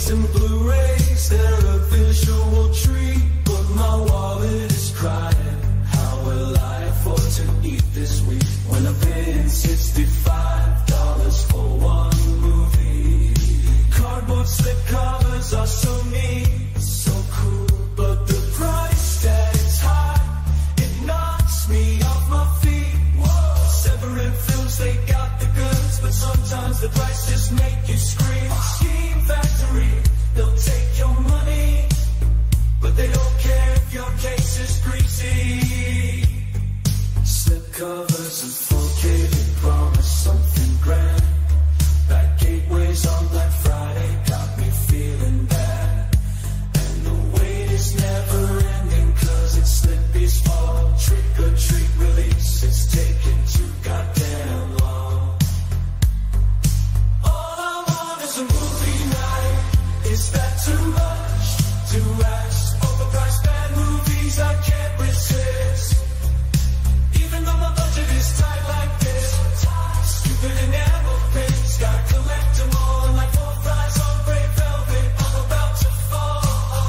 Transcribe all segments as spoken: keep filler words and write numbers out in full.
and Blu-rays, they're a visual treat, but my wallet is crying. How will I afford to eat this week when I'm paying sixty-five dollars for one movie? Cardboard slip covers are so neat, so cool, but the price tag's high. It knocks me off my feet. Whoa. Separate films, they got the goods, but sometimes the prices make you scream. Scheme Factory, they'll take your money, but they don't care if your case is greasy. Slip covers and four K, they promise something grand. Back gateways on Black Friday got me feeling bad. And the wait is never ending, cause it's Slippy's fall. Trick or treat release, it's taking too goddamn long. All I want is a movie night. Is that too much to ask? Overpriced bad movies I can't resist. Even though my budget is tight like this, stupid enamel pins, gotta collect them all like four fries on gray velvet. I'm about to fall.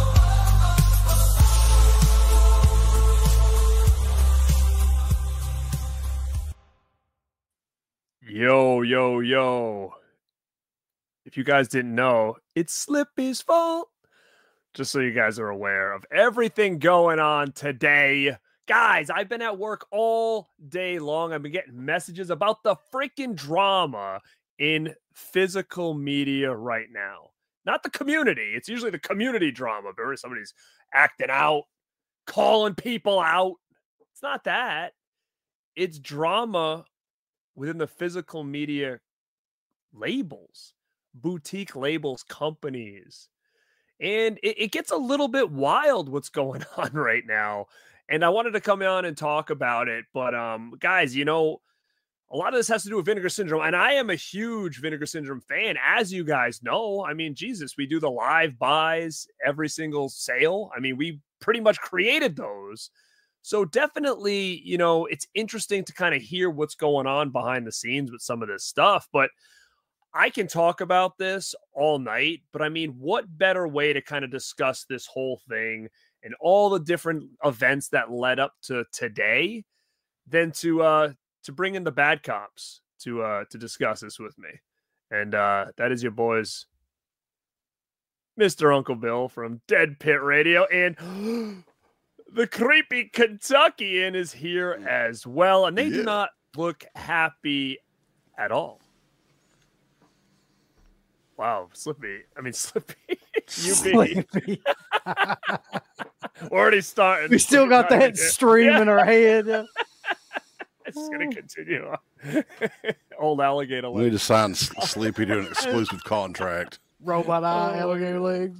Yo, yo, yo. If you guys didn't know, it's Slippy's fault. Just so you guys are aware of everything going on today. Guys, I've been at work all day long. I've been getting messages about the freaking drama in physical media right now. Not the community. It's usually the community drama, but somebody's acting out, calling people out. It's not that. It's drama within the physical media labels, boutique labels, companies. And it, it gets a little bit wild what's going on right now. And I wanted to come on and talk about it. But um, guys, you know, a lot of this has to do with Vinegar Syndrome. And I am a huge Vinegar Syndrome fan, as you guys know. I mean, Jesus, we do the live buys every single sale. I mean, we pretty much created those. So definitely, you know, it's interesting to kind of hear what's going on behind the scenes with some of this stuff. But I can talk about this all night, but I mean, what better way to kind of discuss this whole thing and all the different events that led up to today than to uh to bring in the bad cops to uh to discuss this with me. And uh that is your boys, Mister Uncle Bill from Dead Pit Radio, and the creepy Kentuckian is here as well, and they yeah. do not look happy at all. Wow, Slippy. I mean, Slippy. U B. Slippy. We're already starting. We still got that stream yeah. in our head. It's going to continue on. Old alligator legs. We need to sign Sleepy to an exclusive contract. Robot eye, alligator legs.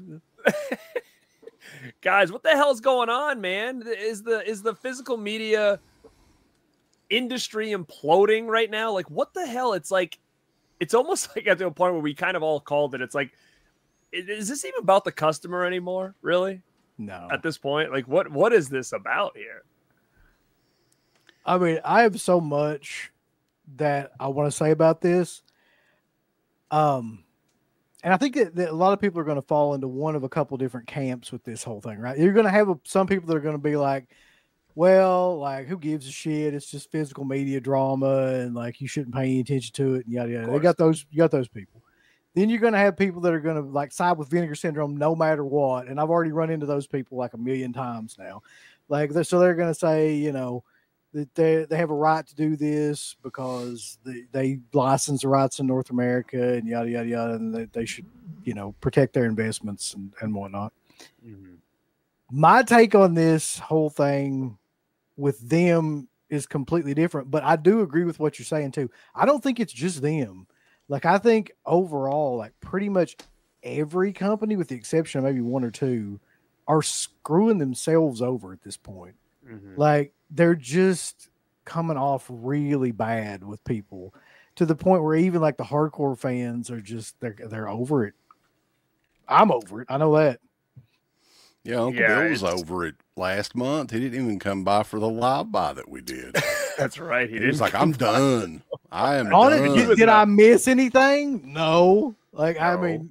Guys, what the hell is going on, man? Is the is the physical media industry imploding right now? Like, what the hell? It's like, it's almost like at the point where we kind of all called it. It's like, is this even about the customer anymore? Really? No. At this point, like, what what is this about here? I mean, I have so much that I want to say about this. Um, and I think that, that a lot of people are going to fall into one of a couple different camps with this whole thing, right? You're going to have a, some people that are going to be like, well, like, who gives a shit? It's just physical media drama, and like, you shouldn't pay any attention to it, and yada yada. They got those, you got those people. Then you're going to have people that are going to like side with Vinegar Syndrome no matter what. And I've already run into those people like a million times now. Like, they're, so they're going to say, you know, that they they have a right to do this because they, they license the rights in North America and yada yada yada, and they, they should, you know, protect their investments and, and whatnot. Mm-hmm. My take on this whole thing with them is completely different, but I do agree with what you're saying too. I don't think it's just them. Like, I think overall, like, pretty much every company, with the exception of maybe one or two, are screwing themselves over at this point. Mm-hmm. Like, they're just coming off really bad with people to the point where even like the hardcore fans are just, they're, they're over it. I'm over it. I know that. Yeah, Uncle yeah, Bill was over it last month. He didn't even come by for the live buy that we did. That's right. He, he was like, I'm done. I am On done. It, did, did I miss anything? No. Like, no. I mean,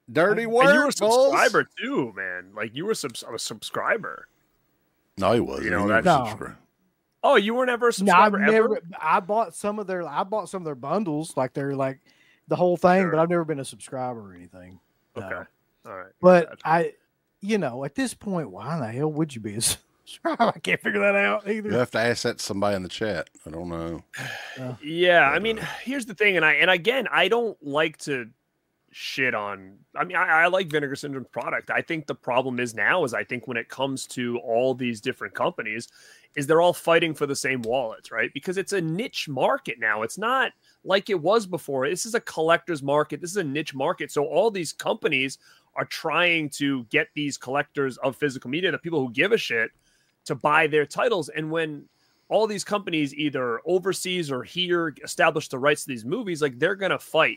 Dirty work, and you were a Bulls. subscriber too, man. Like you were subs- a subscriber. No, he wasn't. You know, He that's- never No. subscribed. Oh, you were never a No, I've subscriber never. ever? I bought some of their. I bought some of their bundles, like they're like the whole thing, Sure. but I've never been a subscriber or anything. No. Okay, all right. But Gotcha. I, you know, at this point, why in the hell would you be a subscriber? I can't figure that out either. You have to ask that to somebody in the chat. I don't know. Yeah, I But, mean, uh, here's the thing, and I and again, I don't like to shit on. I mean, I, I like Vinegar Syndrome's product. I think the problem is now is I think when it comes to all these different companies, is they're all fighting for the same wallets, right? Because it's a niche market now. It's not like it was before. This is a collector's market. This is a niche market. So all these companies are trying to get these collectors of physical media, the people who give a shit, to buy their titles. And when all these companies either overseas or here establish the rights to these movies, like they're going to fight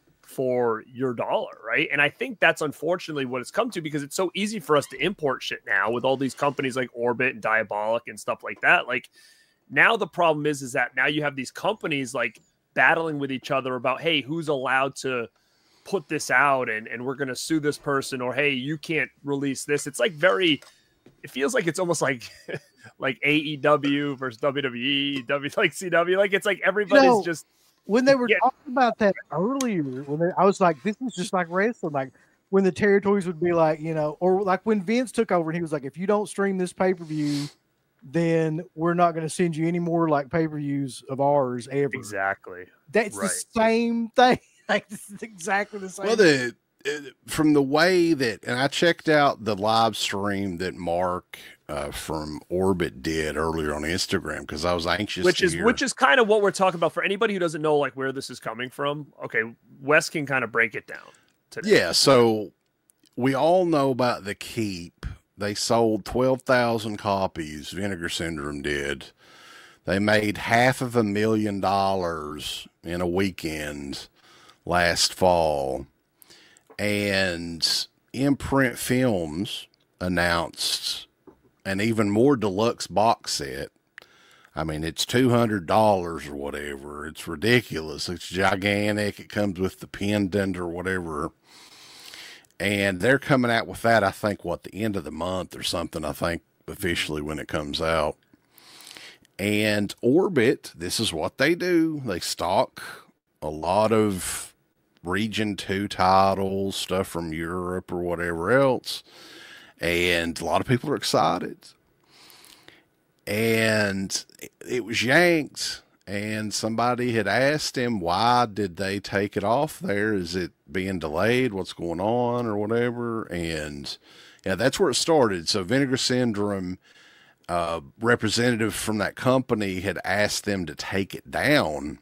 for your dollar, right? And I think that's unfortunately what it's come to, because it's so easy for us to import shit now with all these companies like Orbit and Diabolic and stuff like that. Like now the problem is, is that now you have these companies like battling with each other about, hey, who's allowed to put this out, and, and we're going to sue this person, or, hey, you can't release this. It's like very, it feels like it's almost like, like A E W versus W W E, W like C W. Like it's like everybody's know, just, When they were Yeah. talking about that earlier, when they, I was like, this is just like wrestling. Like when the territories would be like, you know, or like when Vince took over and he was like, if you don't stream this pay per view, then we're not going to send you any more like pay per views of ours ever. exactly. That's right. the same thing. Like this is exactly the same. Well, the it- from the way that, and I checked out the live stream that Mark uh, from Orbit did earlier on Instagram because I was anxious. Which to is hear. which is kind of what we're talking about for anybody who doesn't know like where this is coming from. Okay, Wes can kind of break it down today. Yeah, so we all know about the Keep. They sold twelve thousand copies, Vinegar Syndrome did. They made half of a million dollars in a weekend last fall. And Imprint Films announced an even more deluxe box set. I mean, it's two hundred dollars or whatever. It's ridiculous. It's gigantic. It comes with the pendant or whatever. And they're coming out with that, I think, what, the end of the month or something, I think, officially when it comes out. And Orbit, this is what they do. They stock a lot of Region two titles, stuff from Europe or whatever else. And a lot of people are excited. And it was yanked. And somebody had asked him, why did they take it off there? Is it being delayed? What's going on or whatever? And yeah, that's where it started. So Vinegar Syndrome, uh, representative from that company had asked them to take it down.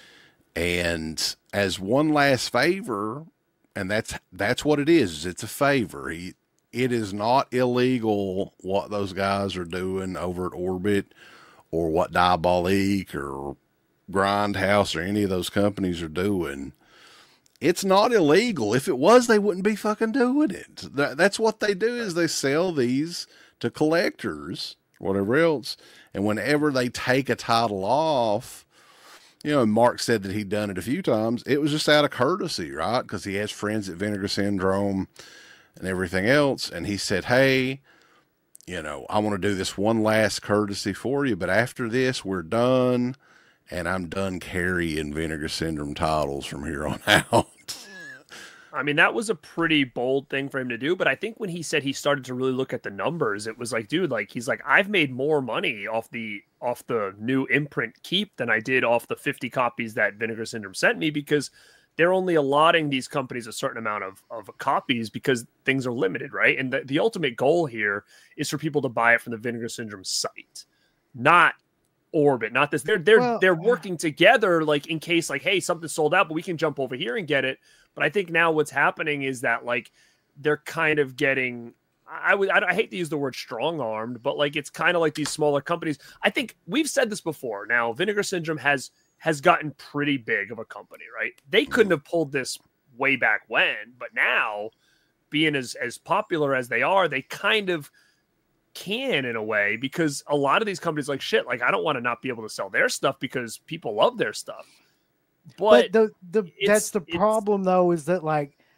And as one last favor, and that's, that's what it is. It's a favor. He, it is not illegal what those guys are doing over at Orbit, or what Diabolique or Grindhouse or any of those companies are doing. It's not illegal. If it was, they wouldn't be fucking doing it. That, that's what they do, is they sell these to collectors, whatever else. And whenever they take a title off, you know, and Mark said that he'd done it a few times, it was just out of courtesy, right? Because he has friends at Vinegar Syndrome and everything else. And he said, hey, you know, I want to do this one last courtesy for you, but after this, we're done, and I'm done carrying Vinegar Syndrome titles from here on out. I mean, that was a pretty bold thing for him to do, but I think when he said he started to really look at the numbers, it was like, dude, like he's like, I've made more money off the off the new imprint Keep than I did off the fifty copies that Vinegar Syndrome sent me, because they're only allotting these companies a certain amount of, of copies because things are limited, right? And the, the ultimate goal here is for people to buy it from the Vinegar Syndrome site, not Orbit, not this. They're they're Well, they're working together, like in case, like, hey, something sold out, but we can jump over here and get it. But I think now what's happening is that like they're kind of getting. I would I, I hate to use the word strong armed, but like it's kind of like these smaller companies. I think we've said this before. Now Vinegar Syndrome has. has gotten pretty big of a company, right? They couldn't have pulled this way back when, but now being as, as popular as they are, they kind of can in a way, because a lot of these companies like shit, like I don't want to not be able to sell their stuff because people love their stuff. But, But the the it's- that's the it's- problem though, is that like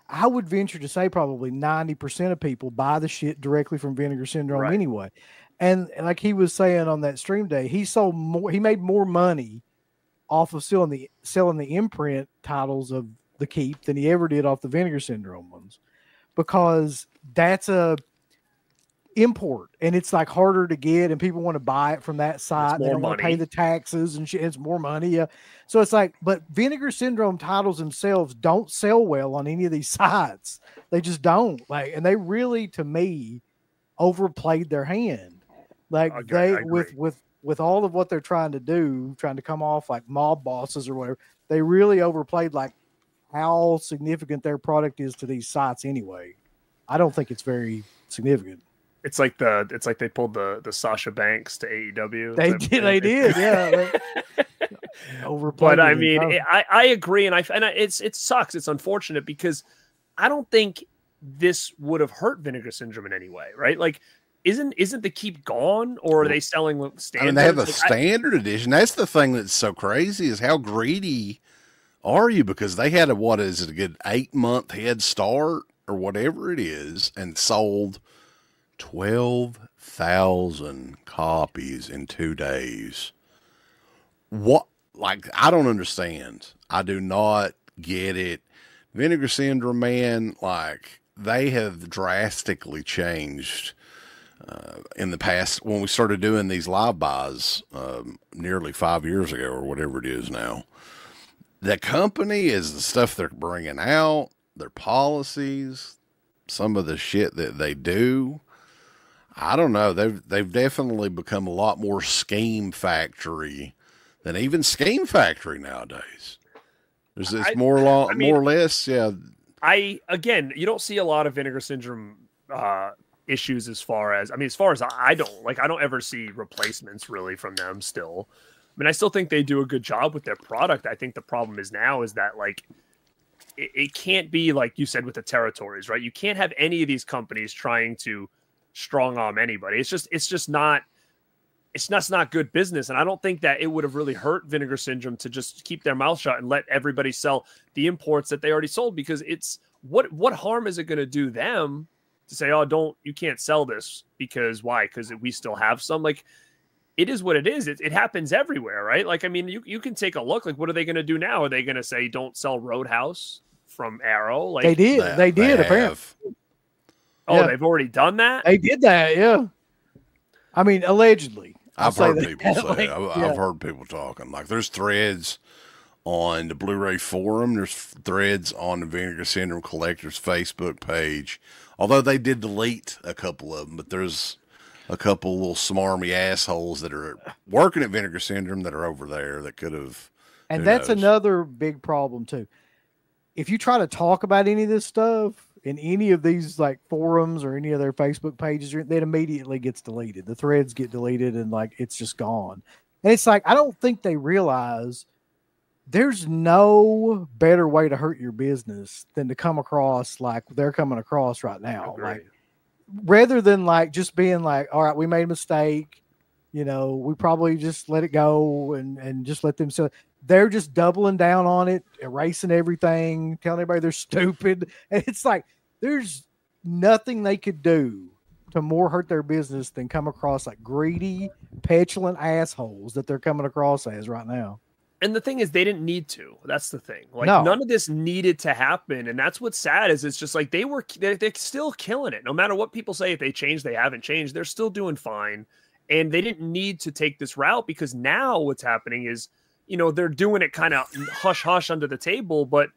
I would venture to say probably ninety percent of people buy the shit directly from Vinegar Syndrome Right. anyway. And like he was saying on that stream day, he sold more, he made more money off of selling the selling the imprint titles of the Keep than he ever did off the Vinegar Syndrome ones, because that's a import and it's like harder to get and people want to buy it from that site. They more don't want to pay money. the taxes and shit. It's more money. Yeah. So it's like, but Vinegar Syndrome titles themselves don't sell well on any of these sites. They just don't, like, and they really, to me, overplayed their hand. Like I agree, they I agree. with with with all of what they're trying to do, trying to come off like mob bosses or whatever, they really overplayed like how significant their product is to these sites anyway. I don't think it's very significant. It's like the it's like they pulled the the Sasha Banks to A E W. They type did, of they thing. did, yeah. They overplayed But I it mean, entirely. I, I agree, and I and I, it's it sucks. It's unfortunate because I don't think this would have hurt Vinegar Syndrome in any way, right? Like, isn't isn't the Keep gone, or are they selling I standards? mean, they have a Like, I- standard edition. That's the thing that's so crazy is how greedy are you? Because they had a, what is it, a good eight month head start or whatever it is, and sold twelve thousand copies in two days. What? Like, I don't understand. I do not get it. Vinegar Syndrome, man, like, they have drastically changed uh, in the past when we started doing these live buys um, nearly five years ago or whatever it is now. The company is the stuff they're bringing out, their policies, some of the shit that they do. I don't know. They've they've definitely become a lot more Scheme Factory than even Scheme Factory nowadays. There's it's I- more lo- I mean- more or less, yeah. I again, you don't see a lot of Vinegar Syndrome uh, issues as far as I mean, as far as I, I don't like, I don't ever see replacements really from them. Still, I mean, I still think they do a good job with their product. I think the problem is now is that like it, it can't be like you said with the territories, right? You can't have any of these companies trying to strong arm anybody. It's just it's just not. It's not, not good business. And I don't think that it would have really hurt Vinegar Syndrome to just keep their mouth shut and let everybody sell the imports that they already sold, because it's what, what harm is it going to do them to say, oh, don't, you can't sell this because why? Because we still have some. Like, it is what it is. It, it happens everywhere, right? Like, I mean, you, you can take a look, like, what are they going to do now? Are they going to say, don't sell Roadhouse from Arrow? Like, they did, That they did apparently. have. oh, yeah. they've already done that. They did that, yeah. I mean, allegedly. I'll I've say heard that. people say, Like, I've, yeah. I've heard people talking. Like, there's threads on the Blu-ray forum. There's threads on the Vinegar Syndrome Collectors Facebook page. Although they did delete a couple of them, but there's a couple little smarmy assholes that are working at Vinegar Syndrome that are over there that could have. And who that's knows? another big problem too. If you try to talk about any of this stuff in any of these like forums or any of their Facebook pages, it immediately gets deleted. The threads get deleted and like it's just gone. And it's like I don't think they realize there's no better way to hurt your business than to come across like they're coming across right now. Agree. Like rather than like just being like, all right, we made a mistake, you know, we probably just let it go and and just let them sell. They're just doubling down on it, erasing everything, telling everybody they're stupid. And it's like there's nothing they could do to more hurt their business than come across like greedy, petulant assholes that they're coming across as right now. And the thing is, they didn't need to. That's the thing. Like No. none of this needed to happen, and that's what's sad. Is it's just like they were, they're, they're still killing it. No matter what people say, if they changed, they haven't changed. They're still doing fine, and they didn't need to take this route because now what's happening is, you know, they're doing it kind of hush hush under the table, but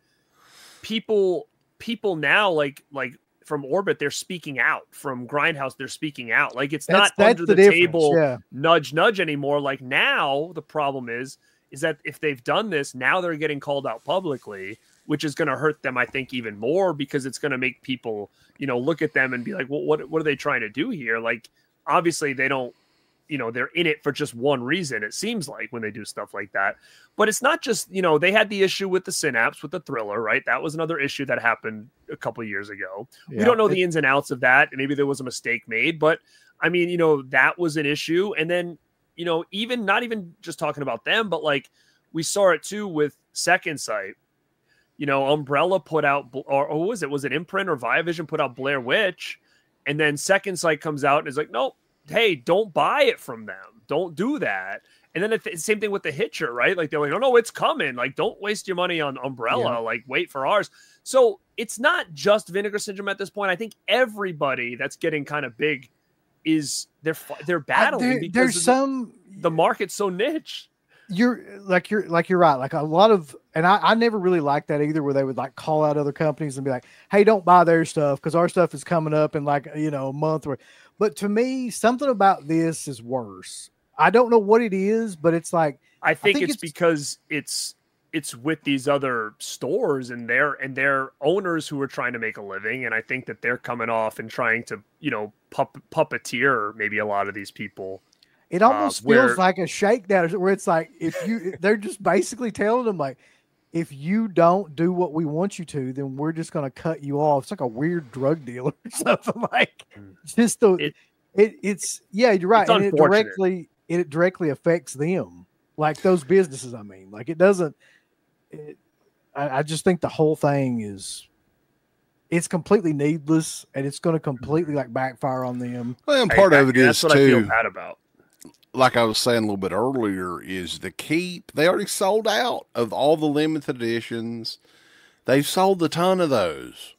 people, people now like like from Orbit, they're speaking out. From Grindhouse, they're speaking out. Like it's That's not that's under the, the, difference. table Yeah. nudge nudge anymore. Like now, the problem is. is that if they've done this, now they're getting called out publicly, which is going to hurt them, I think, even more because it's going to make people, you know, look at them and be like, well, what, what are they trying to do here? Like, obviously they don't, you know, they're in it for just one reason. It seems like when they do stuff like that, but it's not just, you know, they had the issue with the Synapse, with the Thriller, right? That was another issue that happened a couple of years ago. We Yeah. don't know It- the ins and outs of that. And maybe there was a mistake made, but I mean, you know, that was an issue. And then, you know, even not even just talking about them, but like we saw it too with Second Sight. You know, Umbrella put out, or, or what was it? Was it Imprint or Viavision put out Blair Witch? And then Second Sight comes out and is like, nope, hey, don't buy it from them. Don't do that. And then the same thing with The Hitcher, right? Like, they're like, oh, no, it's coming. Like, don't waste your money on Umbrella. Yeah. Like, wait for ours. So it's not just Vinegar Syndrome at this point. I think everybody that's getting kind of big is they're they're battling. Uh, there, because there's the, some the market's so niche. You're like you're like you're right. Like a lot of, and I, I never really liked that either, where they would like call out other companies and be like, "Hey, don't buy their stuff because our stuff is coming up in like you know a month." Or, but to me, something about this is worse. I don't know what it is, but it's like I think, I think it's, it's because it's it's with these other stores and their and their owners who are trying to make a living, and I think that they're coming off and trying to you know pup, puppeteer maybe a lot of these people. It almost uh, where, feels like a shakedown where it's like if you they're just basically telling them like if you don't do what we want you to, then we're just going to cut you off. It's like a weird drug dealer or something like just the it, it it's yeah you're right and it directly it directly affects them like those businesses. I mean like it doesn't. It, I, I just think the whole thing is it's completely needless and it's going to completely like backfire on them. Well, and part I, of it that's is what too. I feel bad about. Like I was saying a little bit earlier, is the Keep. They already sold out of all the limited editions. They've sold a ton of those.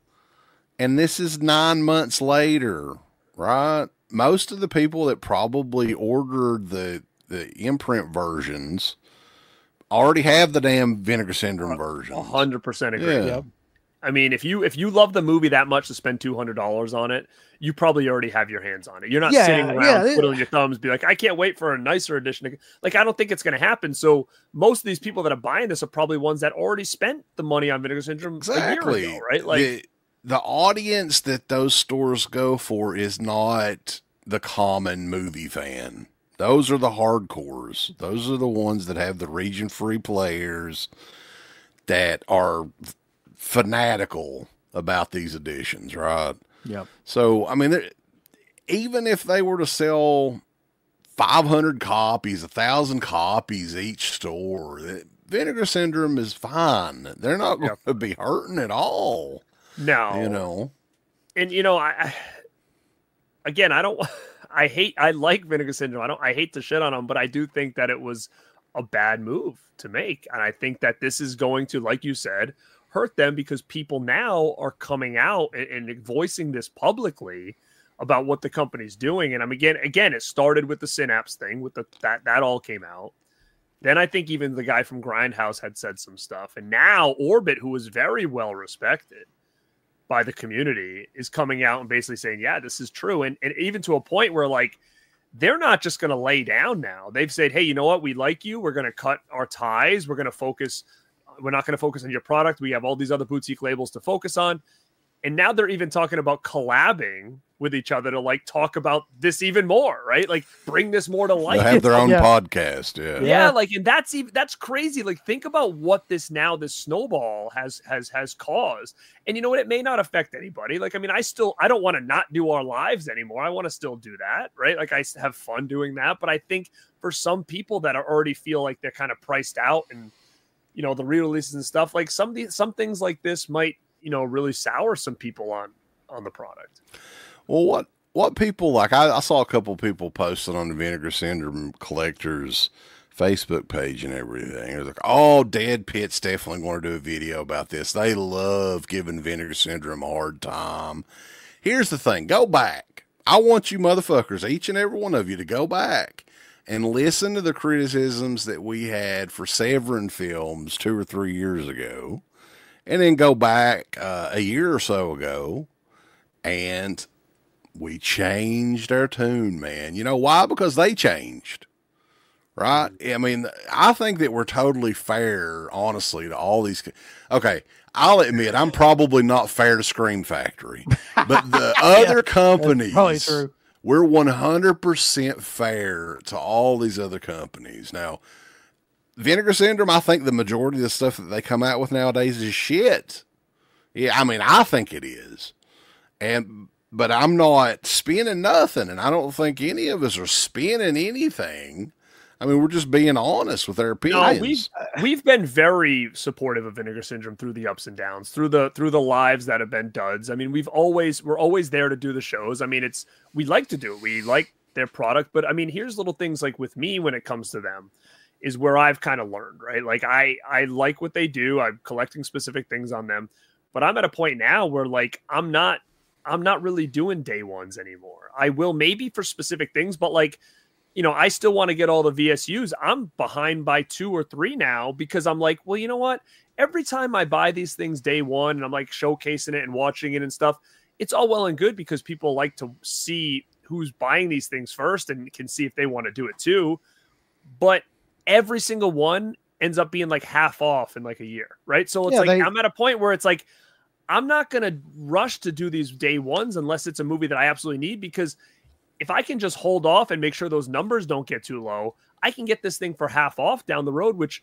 And this is nine months later, right? Most of the people that probably ordered the, the imprint versions already have the damn Vinegar Syndrome version. A hundred percent agree. Yeah. Yep. I mean, if you if you love the movie that much to spend two hundred dollars on it, you probably already have your hands on it. You're not yeah, sitting around yeah, twiddling your thumbs, be like, I can't wait for a nicer edition. Like, I don't think it's going to happen. So most of these people that are buying this are probably ones that already spent the money on Vinegar Syndrome exactly. a year ago, right? Like the, the audience that those stores go for is not the common movie fan. Those are the hardcores. Those are the ones that have the region-free players that are fanatical about these editions, right? Yep. So, I mean, even if they were to sell five hundred copies, one thousand copies each store, Vinegar Syndrome is fine. They're not going yep. to be hurting at all. No. You know? And, you know, I, I again, I don't, I hate, I like Vinegar Syndrome. I don't, I hate to shit on them, but I do think that it was a bad move to make. And I think that this is going to, like you said, hurt them because people now are coming out and, and voicing this publicly about what the company's doing. And I'm again, again, it started with the Synapse thing with the, that, that all came out. Then I think even the guy from Grindhouse had said some stuff. And now Orbit, who was very well respected by the community, is coming out and basically saying, yeah, this is true. And, and even to a point where like, they're not just going to lay down now. They've said, hey, you know what? We like you. We're going to cut our ties. We're going to focus We're not going to focus on your product. We have all these other boutique labels to focus on. And now they're even talking about collabing with each other to like talk about this even more, right? Like bring this more to life. They have their own yeah. podcast. Yeah. yeah. Yeah. Like, and that's even, that's crazy. Like think about what this now, this snowball has, has, has caused. And you know what? It may not affect anybody. Like, I mean, I still, I don't want to not do our lives anymore. I want to still do that. Right. Like I have fun doing that. But I think for some people that are already feel like they're kind of priced out and, you know, the re-releases and stuff, like some some things like this might, you know, really sour some people on on the product. Well, what what people like, I, I saw a couple of people posting on the Vinegar Syndrome Collectors Facebook page and everything. It was like, oh, Dead Pit's definitely going to do a video about this. They love giving Vinegar Syndrome a hard time. Here's the thing. Go back. I want you motherfuckers, each and every one of you, to go back and listen to the criticisms that we had for Severin Films two or three years ago, and then go back uh, a year or so ago, and we changed our tune, man. You know why? Because they changed, right? I mean, I think that we're totally fair, honestly, to all these. Okay, I'll admit I'm probably not fair to Scream Factory, but the other companies, probably true. We're one hundred percent fair to all these other companies. Now, Vinegar Syndrome, I think the majority of the stuff that they come out with nowadays is shit. Yeah, I mean, I think it is. And but I'm not spinning nothing, and I don't think any of us are spinning anything. I mean, we're just being honest with our No, opinions. we've we've been very supportive of Vinegar Syndrome through the ups and downs, through the through the lives that have been duds. I mean, we've always we're always there to do the shows. I mean, it's we like to do it. We like their product, but I mean, here's little things like with me when it comes to them is where I've kind of learned, right? Like I I like what they do. I'm collecting specific things on them, but I'm at a point now where like I'm not I'm not really doing day ones anymore. I will maybe for specific things, but like you know, I still want to get all the V S Us. I'm behind by two or three now because I'm like, well, you know what? Every time I buy these things day one and I'm like showcasing it and watching it and stuff, it's all well and good because people like to see who's buying these things first and can see if they want to do it too. But every single one ends up being like half off in like a year, right? So it's Yeah, like they- I'm at a point where it's like I'm not going to rush to do these day ones unless it's a movie that I absolutely need because if I can just hold off and make sure those numbers don't get too low, I can get this thing for half off down the road, which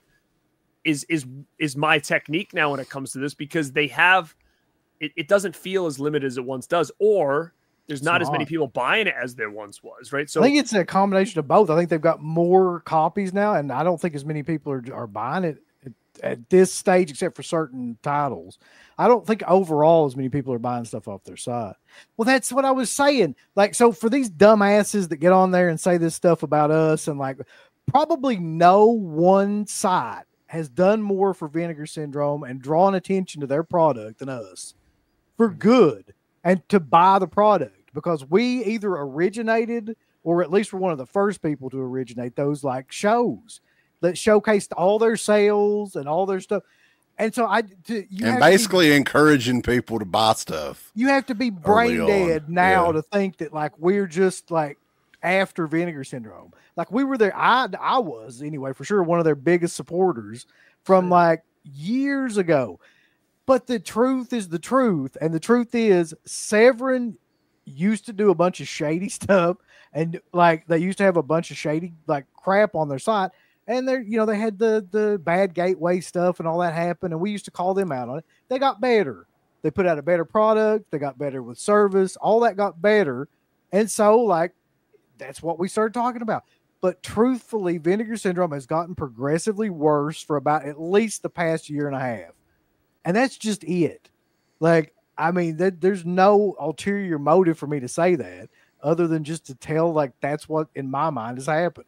is is is my technique now when it comes to this because they have it, it doesn't feel as limited as it once does, or there's not as many not. people buying it as there once was, right? So I think it's a combination of both. I think they've got more copies now, and I don't think as many people are, are buying it at, at this stage, except for certain titles. I don't think overall as many people are buying stuff off their site. Well, that's what I was saying. Like, so for these dumbasses that get on there and say this stuff about us, and like, probably no one site has done more for Vinegar Syndrome and drawn attention to their product than us for good and to buy the product because we either originated or at least were one of the first people to originate those like shows that showcased all their sales and all their stuff. And so I, to, you and have basically to be, encouraging people to buy stuff. you have to be brain on, dead now yeah. to think that like we're just like after Vinegar Syndrome. Like we were there. I, I was anyway, for sure. One of their biggest supporters from like years ago. But the truth is the truth. And the truth is Severin used to do a bunch of shady stuff. And like they used to have a bunch of shady like crap on their site. And they're, you know, they had the the bad gateway stuff and all that happen. And we used to call them out on it. They got better. They put out a better product. They got better with service. All that got better. And so like, that's what we started talking about. But truthfully, Vinegar Syndrome has gotten progressively worse for about at least the past year and a half. And that's just it. Like, I mean, th- there's no ulterior motive for me to say that other than just to tell, like, that's what in my mind has happened.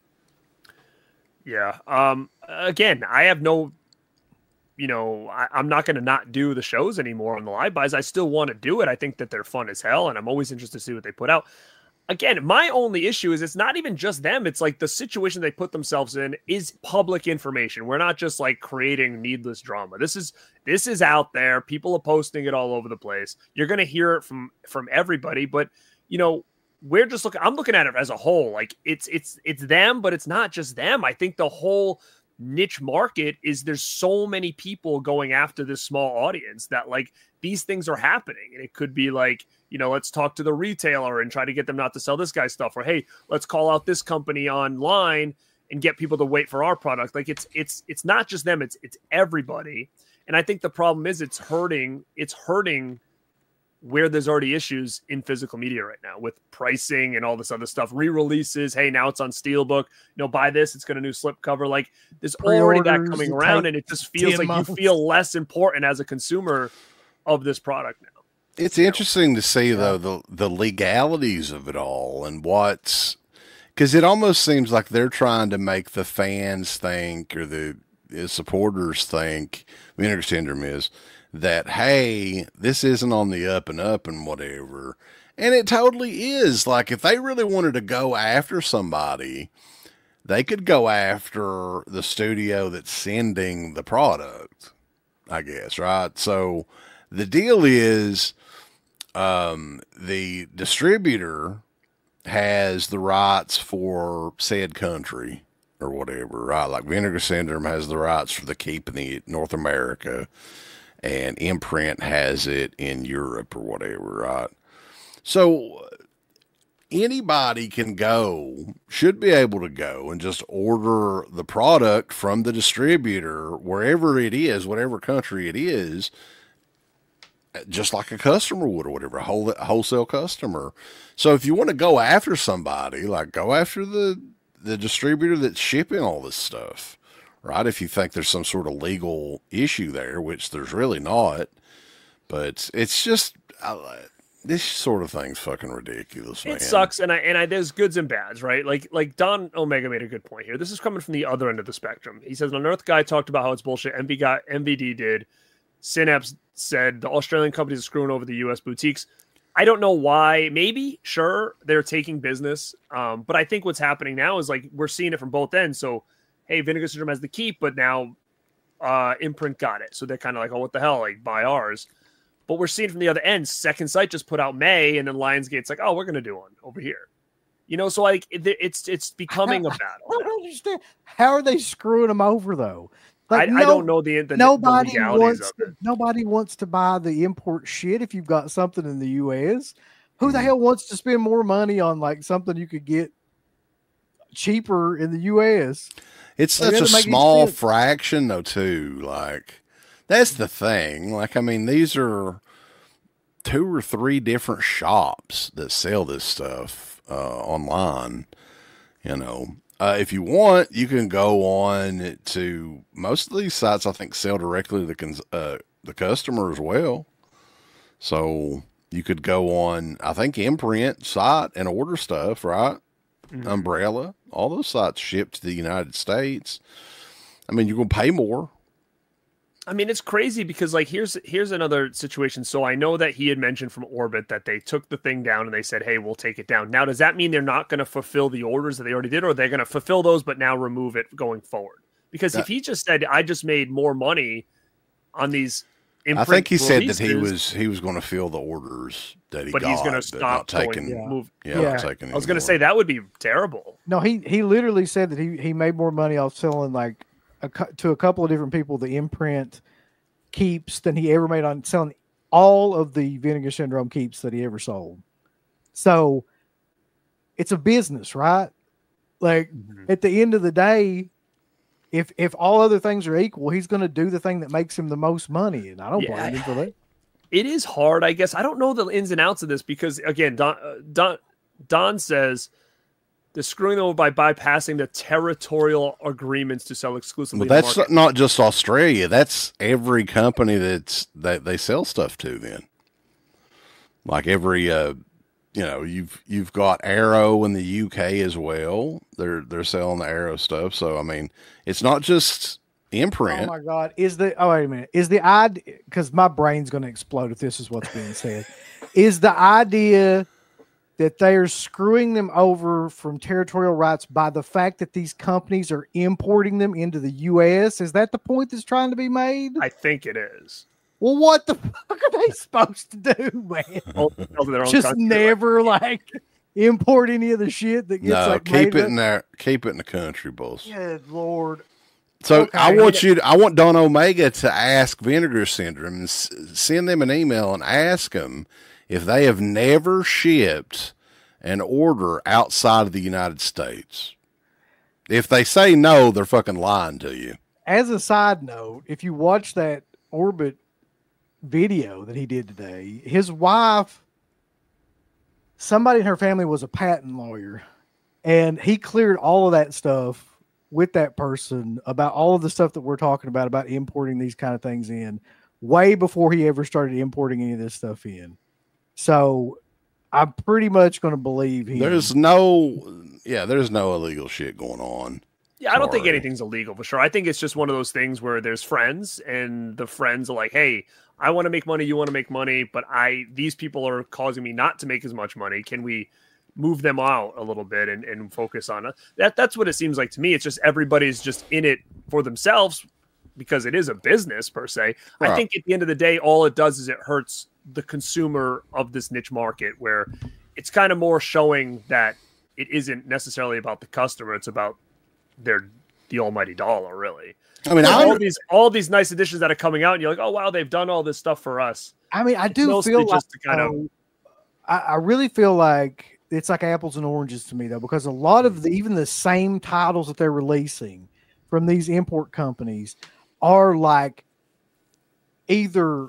Yeah. Um, again, I have no, you know, I, I'm not going to not do the shows anymore on the live buys. I still want to do it. I think that they're fun as hell, and I'm always interested to see what they put out. Again, my only issue is it's not even just them. It's like the situation they put themselves in is public information. We're not just like creating needless drama. This is this is out there. People are posting it all over the place. You're going to hear it from from everybody, but you know, we're just looking I'm looking at it as a whole. Like it's it's it's them, but it's not just them. I think the whole niche market is there's so many people going after this small audience that like these things are happening, and it could be like, you know, let's talk to the retailer and try to get them not to sell this guy's stuff, or hey, let's call out this company online and get people to wait for our product. Like it's it's it's not just them, it's it's everybody. And I think the problem is it's hurting it's hurting where there's already issues in physical media right now with pricing and all this other stuff, re-releases. Hey, now it's on Steelbook, you know, buy this, it's going to new slipcover. Like there's already that Pre-orders coming that around, take and it just feels ten like months. you feel less important as a consumer of this product now. It's interesting to see though the the legalities of it all and what's because it almost seems like they're trying to make the fans think or the, the supporters think Vinegar Syndrome is that hey, this isn't on the up and up and whatever, and it totally is. Like if they really wanted to go after somebody, they could go after the studio that's sending the product, I guess, right? So the deal is. Um, the distributor has the rights for said country or whatever, right? Like Vinegar Syndrome has the rights for the keep in the North America, and Imprint has it in Europe or whatever, right? So anybody can go, should be able to go and just order the product from the distributor wherever it is, whatever country it is, just like a customer would or whatever, a whole, a wholesale customer. So if you want to go after somebody, like go after the the distributor that's shipping all this stuff, right? If you think there's some sort of legal issue there, which there's really not, but it's just I, this sort of thing's fucking ridiculous, man. It sucks, and I and I there's goods and bads, right? Like like Don Omega made a good point here. This is coming from the other end of the spectrum. He says an Earth guy talked about how it's bullshit. M V got M V D did. Synapse said the Australian companies are screwing over the U S boutiques. I don't know why. Maybe, sure, they're taking business. Um, but I think what's happening now is like we're seeing it from both ends. So, hey, Vinegar Syndrome has the keep, but now uh, Imprint got it. So they're kind of like, oh, what the hell? Like, buy ours. But we're seeing from the other end, Second Sight just put out May, and then Lionsgate's like, oh, we're going to do one over here. You know, so like it, it's it's becoming a battle. I don't understand. How are they screwing them over, though? Like, I, no, I don't know the, the nobody the legalities wants of it. to, nobody wants to buy the import shit if you've got something in the U S. Who Mm-hmm. the hell wants to spend more money on like something you could get cheaper in the U S? It's Like, such a doesn't make any small sense. fraction, though, too. Like, that's the thing. Like, I mean, these are two or three different shops that sell this stuff uh, online. You know, uh, if you want, you can go on to most of these sites. I think sell directly to the cons- uh, the customer as well. So you could go on, I think, Imprint site and order stuff, right? Mhm. Umbrella, all those sites ship to the United States. I mean, you're going to pay more. I mean, it's crazy because like here's here's another situation. So I know that he had mentioned from Orbit that they took the thing down and they said, "Hey, we'll take it down." Now, does that mean they're not going to fulfill the orders that they already did, or they're going to fulfill those but now remove it going forward? Because That- if he just said, "I just made more money on these," I think he said that he releases," was he was going to fill the orders that he but got, he's going to but stop not taking. going. Yeah. Move. Yeah, Yeah. not taking. I was going to anymore. say that would be terrible. No, he he literally said that he he made more money off selling like a, cou- to a couple of different people the Imprint keeps than he ever made on selling all of the Vinegar Syndrome keeps that he ever sold. So it's a business, right? Like at the end of the day, if if all other things are equal, he's going to do the thing that makes him the most money, and I don't Yeah. blame him for that. It is hard, I guess. I don't know the ins and outs of this because, again, Don uh, Don, Don says they're screwing them over by bypassing the territorial agreements to sell exclusively. But in the that's market. not just Australia. That's every company that's that they sell stuff to. Then, like every, uh, you know, you've you've got Arrow in the U K as well. They're they're selling the Arrow stuff. So I mean, it's not just Imprint. Oh my God! Is the oh wait a minute? Is the idea because my brain's going to explode if this is what's being said? Is the idea that they are screwing them over from territorial rights by the fact that these companies are importing them into the U S? Is that the point that's trying to be made? I think it is. Well, what the fuck are they supposed to do, man? All sell to their own Just country. never like import any of the shit that gets no, like keep made it up? in there. Keep it in the country, boss. Good Lord. So Okay. I want you. To, I want Don Omega to ask Vinegar Syndrome and s- send them an email and ask them if they have never shipped an order outside of the United States. If they say no, they're fucking lying to you. As a side note, if you watch that Orbit video that he did today, his wife, somebody in her family was a patent lawyer, and he cleared all of that stuff with that person about all of the stuff that we're talking about, about importing these kind of things in way before he ever started importing any of this stuff in. So I'm pretty much going to believe him. There's no, yeah, there's no illegal shit going on. Yeah, I don't think Sorry. anything's illegal for sure. I think it's just one of those things where there's friends, and the friends are like, "Hey, I want to make money, you want to make money, but I these people are causing me not to make as much money. Can we move them out a little bit and, and focus on it?" That that's what it seems like to me. It's just everybody's just in it for themselves because it is a business per se. I Right. think at the end of the day, all it does is it hurts the consumer of this niche market where it's kind of more showing that it isn't necessarily about the customer. It's about their the almighty dollar, really. I mean, all I, these all these nice additions that are coming out, and you're like, oh wow, they've done all this stuff for us. I mean, I It's do mostly feel like just to kind of- though, I, I really feel like it's like apples and oranges to me though, because a lot of the even the same titles that they're releasing from these import companies are like either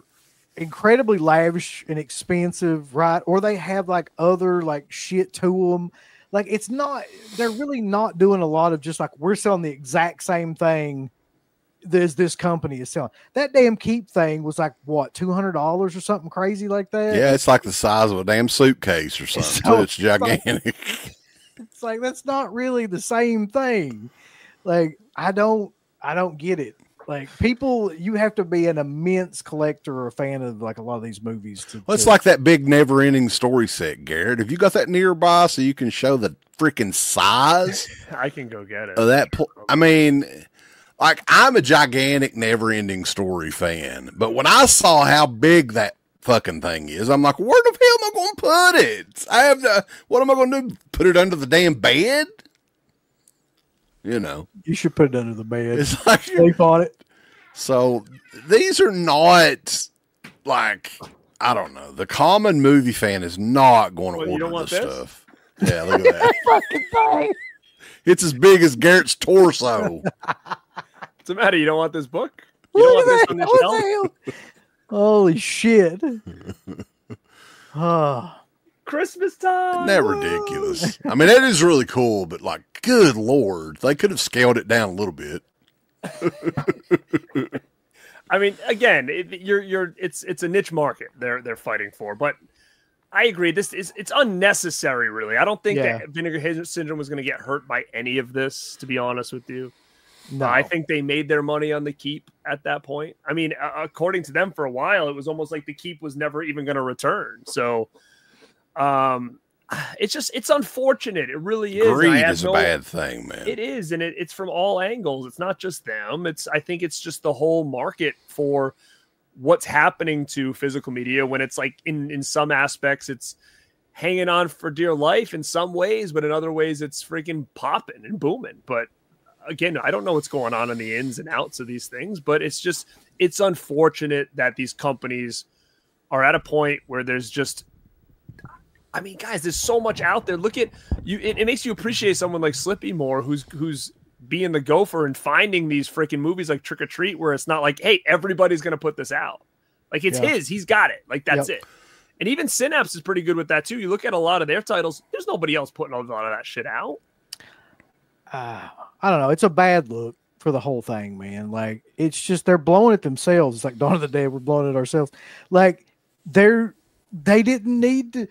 incredibly lavish and expensive, right? Or they have like other like shit to them. Like it's not. They're really not doing a lot of just like we're selling the exact same thing as this company is selling. That damn Keep thing was like what two hundred dollars or something crazy like that. Yeah, it's like the size of a damn suitcase or something. So, it's gigantic. It's like that's not really the same thing. Like I don't, I don't get it. Like people, you have to be an immense collector or a fan of like a lot of these movies. To, well, it's to, like that big never-ending story set, Garrett. Have you got that nearby so you can show the freaking size? I can go get it. Of that, pl- I mean, like I'm a gigantic never-ending story fan, but when I saw how big that fucking thing is, I'm like, where the hell am I going to put it? I have to. What am I going to do? Put it under the damn bed? You know, you should put it under the bed. It's like sleep on it. So these are not like, I don't know. The common movie fan is not going to Well, you don't order want this, this? stuff. Yeah, look at that. Fucking thing. It's as big as Garrett's torso. What's the matter? You don't want this book? You don't Look want at this on that. the What shelf? the hell? Holy shit. Oh. Christmas time. Isn't that ridiculous? I mean, that is really cool, but like, good Lord, they could have scaled it down a little bit. I mean, again, it, you're you're it's it's a niche market they're they're fighting for, but I agree. This is it's unnecessary, really. I don't think Yeah. that Vinegar Haze Syndrome was going to get hurt by any of this. To be honest with you, No. I think they made their money on the Keep at that point. I mean, uh, according to them, for a while, it was almost like the Keep was never even going to return. So, um, it's just it's unfortunate. It really is. I Greed have is no- a bad thing, man. It is, and it, it's from all angles. It's not just them. It's I think it's just the whole market for what's happening to physical media when it's like in in some aspects it's hanging on for dear life in some ways, but in other ways it's freaking popping and booming. But again, I don't know what's going on in the ins and outs of these things, but it's just it's unfortunate that these companies are at a point where there's just I mean, guys, there's so much out there. Look at you. It, it makes you appreciate someone like Slippy more, who's who's being the gopher and finding these freaking movies like Trick or Treat, where it's not like, hey, everybody's going to put this out. Like it's Yeah. his. He's got it. Like that's Yep. it. And even Synapse is pretty good with that too. You look at a lot of their titles. There's nobody else putting a lot of that shit out. uh, I don't know. It's a bad look for the whole thing, man. Like it's just they're blowing it themselves. It's like Dawn of the Dead, we're blowing it ourselves. Like they're they didn't need to.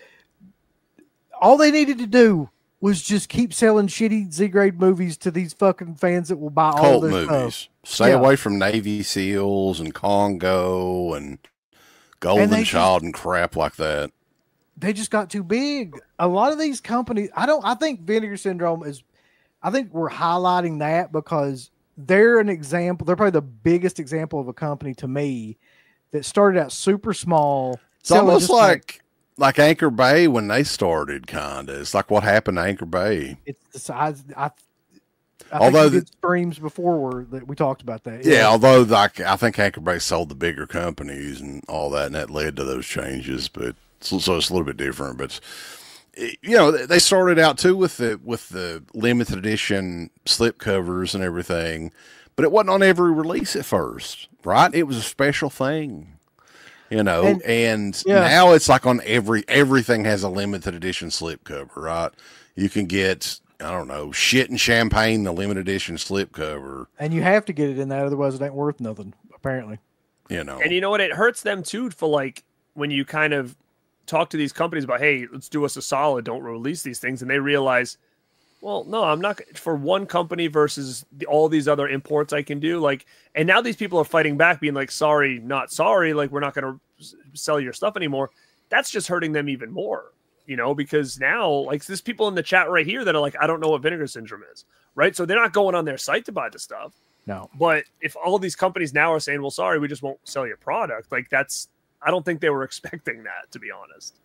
All they needed to do was just keep selling shitty Z grade movies to these fucking fans that will buy all Cult their movies. stuff. Stay Yeah. away from Navy SEALs and Congo and Golden And they Child and crap like that. They just got too big. A lot of these companies, I don't. I think Vinegar Syndrome is. I think we're highlighting that because they're an example. They're probably the biggest example of a company to me that started out super small. It's selling almost just like like Anchor Bay when they started, kind of. It's like what happened to Anchor Bay. it's the size. I, I Although think we the- did streams before where, that we talked about that. Yeah, although like I think Anchor Bay sold the bigger companies and all that, and that led to those changes. But so, so it's a little bit different. But it- you know, they started out too with the with the limited edition slip covers and everything, but it wasn't on every release at first, right? It was a special thing. You know, and, And- yeah. now it's like on every everything has a limited edition slip cover, right? You can get I don't know shit and champagne, the limited edition slip cover. and you have to get it in that, otherwise it ain't worth nothing. Apparently, You know, And you know what? It hurts them too for like when you kind of talk to these companies about, hey, let's do us a solid, don't release these things, and they realize, well, no, I'm not for one company versus the, all these other imports I can do. Like, and now these people are fighting back, being like, sorry, not sorry, like we're not going to sell your stuff anymore. That's just hurting them even more, you know, because now like there's people in the chat right here that are like, I don't know what Vinegar Syndrome is, right? So they're not going on their site to buy the stuff. no. But if all these companies now are saying, well, sorry, we just won't sell your product, like that's, I don't think they were expecting that, to be honest.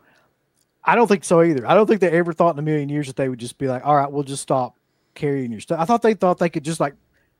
I don't think so either. I don't think they ever thought in a million years that they would just be like, all right, we'll just stop carrying your stuff. I thought they thought they could just like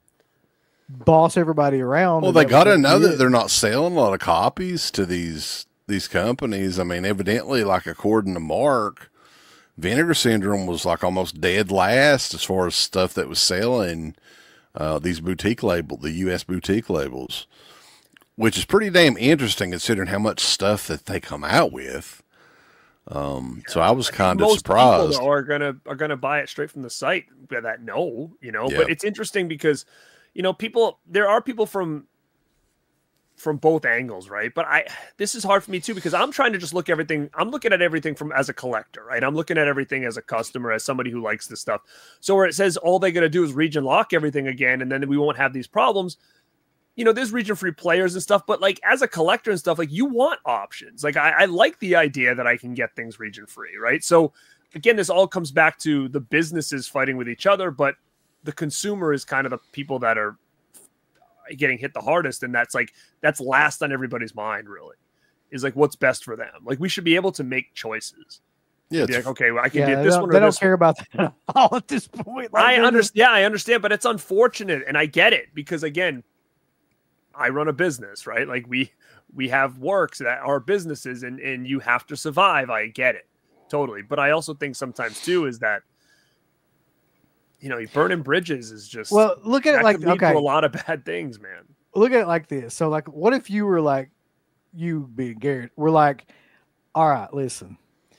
boss everybody around. well, and they that got to would know be that it. they're not selling a lot of copies to these these companies. I mean, evidently, like according to Mark, Vinegar Syndrome was like almost dead last as far as stuff that was selling. Uh, these boutique label, the U S boutique labels, which is pretty damn interesting considering how much stuff that they come out with. Um, so I was kind of Most surprised. people though, are gonna are gonna buy it straight from the site. That no, you know, Yeah. but it's interesting because, you know, people there are people from from both angles, right? But I this is hard for me too because I'm trying to just look everything. I'm looking at everything from as a collector, right? I'm looking at everything as a customer, as somebody who likes this stuff. So where it says all they got to do is region lock everything again, and then we won't have these problems. You know, there's region free players and stuff, but like as a collector and stuff, like you want options. Like I, I like the idea that I can get things region free, right? So again, this all comes back to the businesses fighting with each other, but the consumer is kind of the people that are getting hit the hardest. And that's like, that's last on everybody's mind really is like, what's best for them. Like we should be able to make choices. Yeah. Be like, okay, well, I can Yeah, get they this don't, one. Or they don't this care about that at all at this point. Like, I they're understand. just- Yeah, I understand, but it's unfortunate, and I get it because again, I run a business, right? Like we we have works that are businesses, and and you have to survive. I get it totally, but I also think sometimes too is that you know burning bridges is just Well, look at that it like could lead okay, to a lot of bad things, man. look at it like this. So, like, what if you were like, you being Garrett, we're like, all right, listen,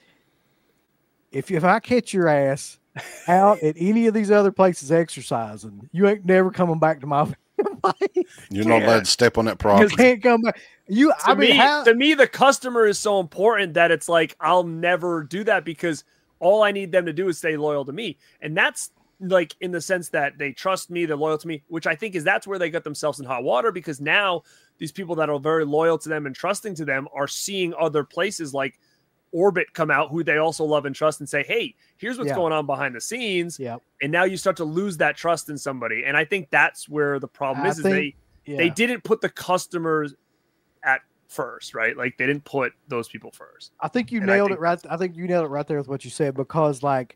if if I catch your ass out at any of these other places exercising, you ain't never coming back to my place. You're not Yeah. allowed to step on that You property. can't come back. You, To I mean, me, how, to me, the customer is so important that it's like I'll never do that because all I need them to do is stay loyal to me, and that's like in the sense that they trust me, they're loyal to me, which I think is that's where they got themselves in hot water because now these people that are very loyal to them and trusting to them are seeing other places like Orbit come out who they also love and trust and say, hey, here's what's Yeah. going on behind the scenes. yeah, And now you start to lose that trust in somebody. And I think that's where the problem I is, is think- they, yeah. they didn't put the customers at first, right? Like they didn't put those people first. I think you And I nailed think it right. I think you nailed it right there with what you said because like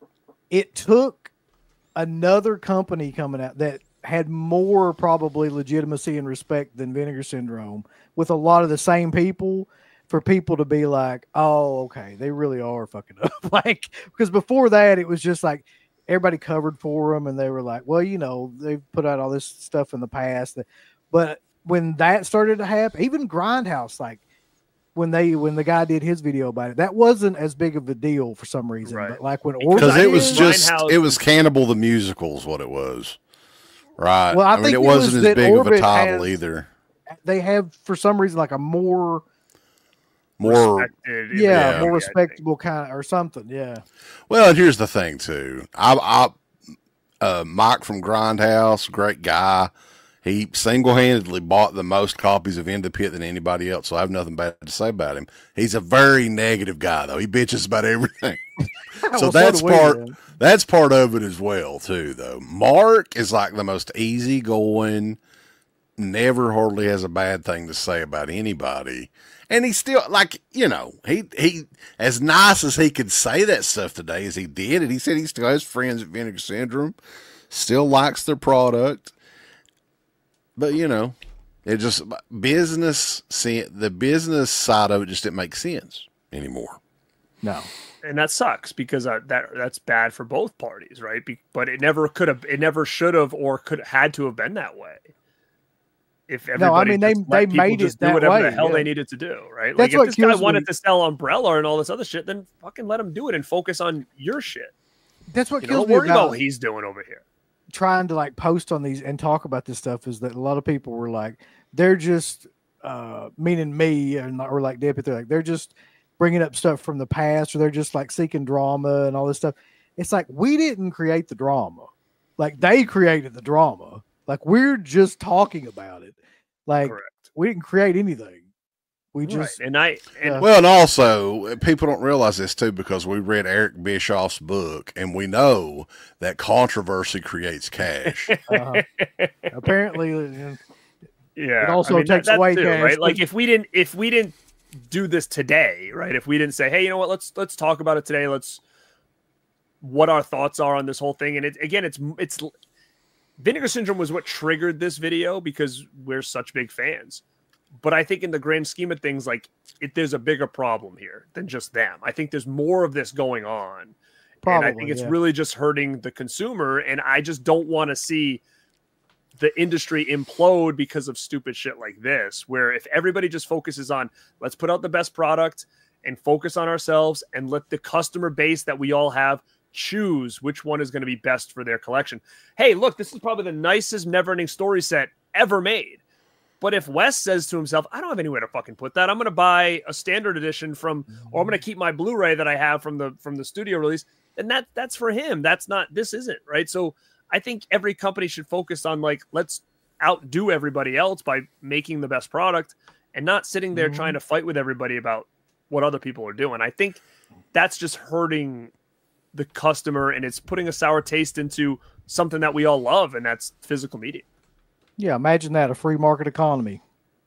it took another company coming out that had more probably legitimacy and respect than Vinegar Syndrome with a lot of the same people for people to be like, oh, okay, they really are fucking up. Like, because before that, it was just like everybody covered for them and they were like, well, you know, they've put out all this stuff in the past. But when that started to happen, even Grindhouse, like, when they when the guy did his video about it, that wasn't as big of a deal for some reason. Right. But like when Because Because Orbit it was did- just, Grindhouse- it was Cannibal the Musical's what it was. Right. Well, I I, mean, think it it was wasn't as that big of a Orbit title has- either. they have for some reason like a more More, Respected in yeah, the more community, I think. respectable kind of or something. Yeah. well, and here's the thing too. I, I, uh, Mike from Grindhouse, great guy. He single-handedly bought the most copies of Into Pit than anybody else, so I have nothing bad to say about him. He's a very negative guy, though. He bitches about everything. Well, so so that's do we, part. then. That's part of it as well, too. Though Mark is like the most easygoing, never hardly has a bad thing to say about anybody, and he still like you know he he as nice as he could say that stuff today as he did, and he said he still has friends at Vinegar Syndrome, still likes their product. But you know, it just business. See, the business side of it just didn't make sense anymore. No. And that sucks because uh, that that's bad for both parties, right? Be, but it never could have, it never should have, or could had to have been that way. If everybody No, I mean, they- just let they people made it just do that whatever way, the hell yeah. they needed to do, right? That's like what if this guy kills wanted me. to sell Umbrella and all this other shit, then fucking let him do it and focus on your shit. That's what You kills don't me worry about about what he's doing over here. trying to like post on these and talk about this stuff is that a lot of people were like, they're just uh meaning me and or like Deppy, they're like they're just bringing up stuff from the past or they're just like seeking drama and all this stuff. It's like we didn't create the drama, like they created the drama. Like we're just talking about it. Like Correct. we didn't create anything. We just right. And I and Yeah. Well, and also people don't realize this too because we read Eric Bischoff's book and we know that controversy creates cash. uh, apparently you know, yeah, It also I mean, that- takes that away too, cash, right? Like but- if we didn't, if we didn't do this today, right? If we didn't say, hey, you know what? Let's let's talk about it today. Let's what our thoughts are on this whole thing. And it again, it's it's Vinegar Syndrome was what triggered this video because we're such big fans. But I think in the grand scheme of things, like it, there's a bigger problem here than just them. I think there's more of this going on. probably and I think it's yeah. really just hurting the consumer. And I just don't want to see the industry implode because of stupid shit like this, where if everybody just focuses on let's put out the best product and focus on ourselves and let the customer base that we all have choose which one is going to be best for their collection. Hey, look, this is probably the nicest Neverending Story set ever made. But if Wes says to himself, I don't have anywhere to fucking put that, I'm going to buy a standard edition from, or I'm going to keep my Blu-ray that I have from the from the studio release, and that that's for him. That's not, this isn't, right? So I think every company should focus on, like, let's outdo everybody else by making the best product and not sitting there mm-hmm. trying to fight with everybody about what other people are doing. I think that's just hurting the customer, and it's putting a sour taste into something that we all love, and that's physical media. Yeah, imagine that, a free market economy.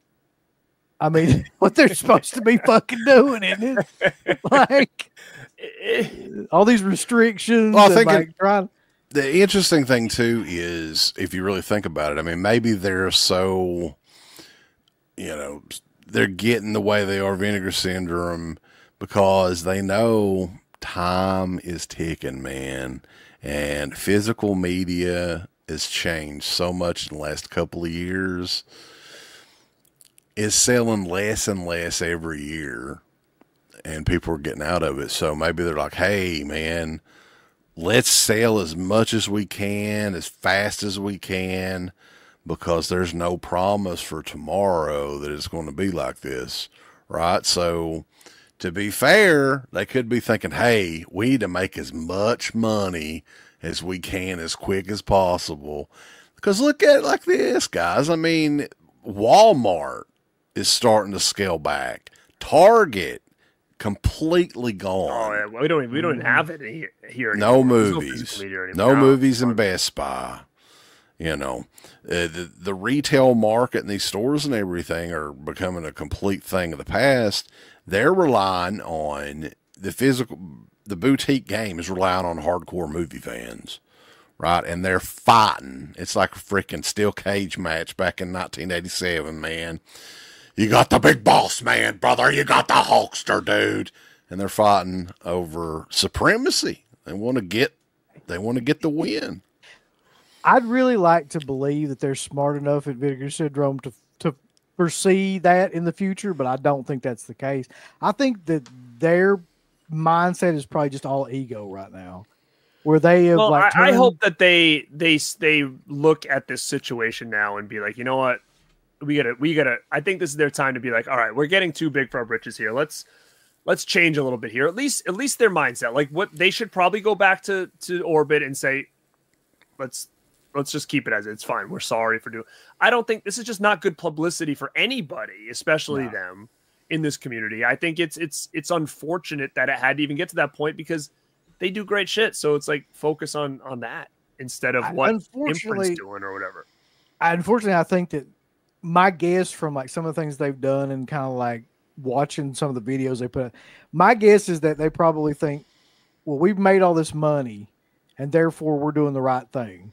I mean, what they're supposed to be fucking doing, isn't it? Like, all these restrictions. Well, I think like it, trying... the interesting thing, too, is if you really think about it, I mean, maybe they're so, you know, they're getting the way they are, Vinegar Syndrome, because they know time is ticking, man, and physical media has changed so much in the last couple of years. It's selling less and less every year, and people are getting out of it. So maybe they're like, hey, man, let's sell as much as we can, as fast as we can, because there's no promise for tomorrow that it's going to be like this, right? So to be fair, they could be thinking, hey, we need to make as much money as we can as quick as possible. Because look at it like this, guys. I mean, Walmart is starting to scale back. Target, completely gone. Oh, yeah. we don't even, we don't even have it here. here no movies. No, no movies in Best Buy. You know, uh, the, the retail market and these stores and everything are becoming a complete thing of the past. They're relying on the physical, the boutique game is relying on hardcore movie fans, right? And they're fighting. It's like a freaking steel cage match back in nineteen eighty-seven, man. You got the big boss man, brother. You got the Hulkster, dude. And they're fighting over supremacy. They want to get, they want to get the win. I'd really like to believe that they're smart enough at Vinegar Syndrome to to foresee that in the future, but I don't think that's the case. I think that their mindset is probably just all ego right now, where they have well, like. I, I turned... hope that they they they look at this situation now and be like, you know what, we gotta we gotta. I think this is their time to be like, all right, we're getting too big for our britches here. Let's let's change a little bit here. At least at least their mindset. Like what they should probably go back to to Orbit and say, let's. Let's just keep it as it's fine. We're sorry for doing. I don't think this is just not good publicity for anybody, especially no. them in this community. I think it's it's it's unfortunate that it had to even get to that point because they do great shit. So it's like focus on on that instead of what Imprint's doing or whatever. Unfortunately, I think that my guess from like some of the things they've done and kind of like watching some of the videos they put, my guess is that they probably think, well, we've made all this money, and therefore we're doing the right thing.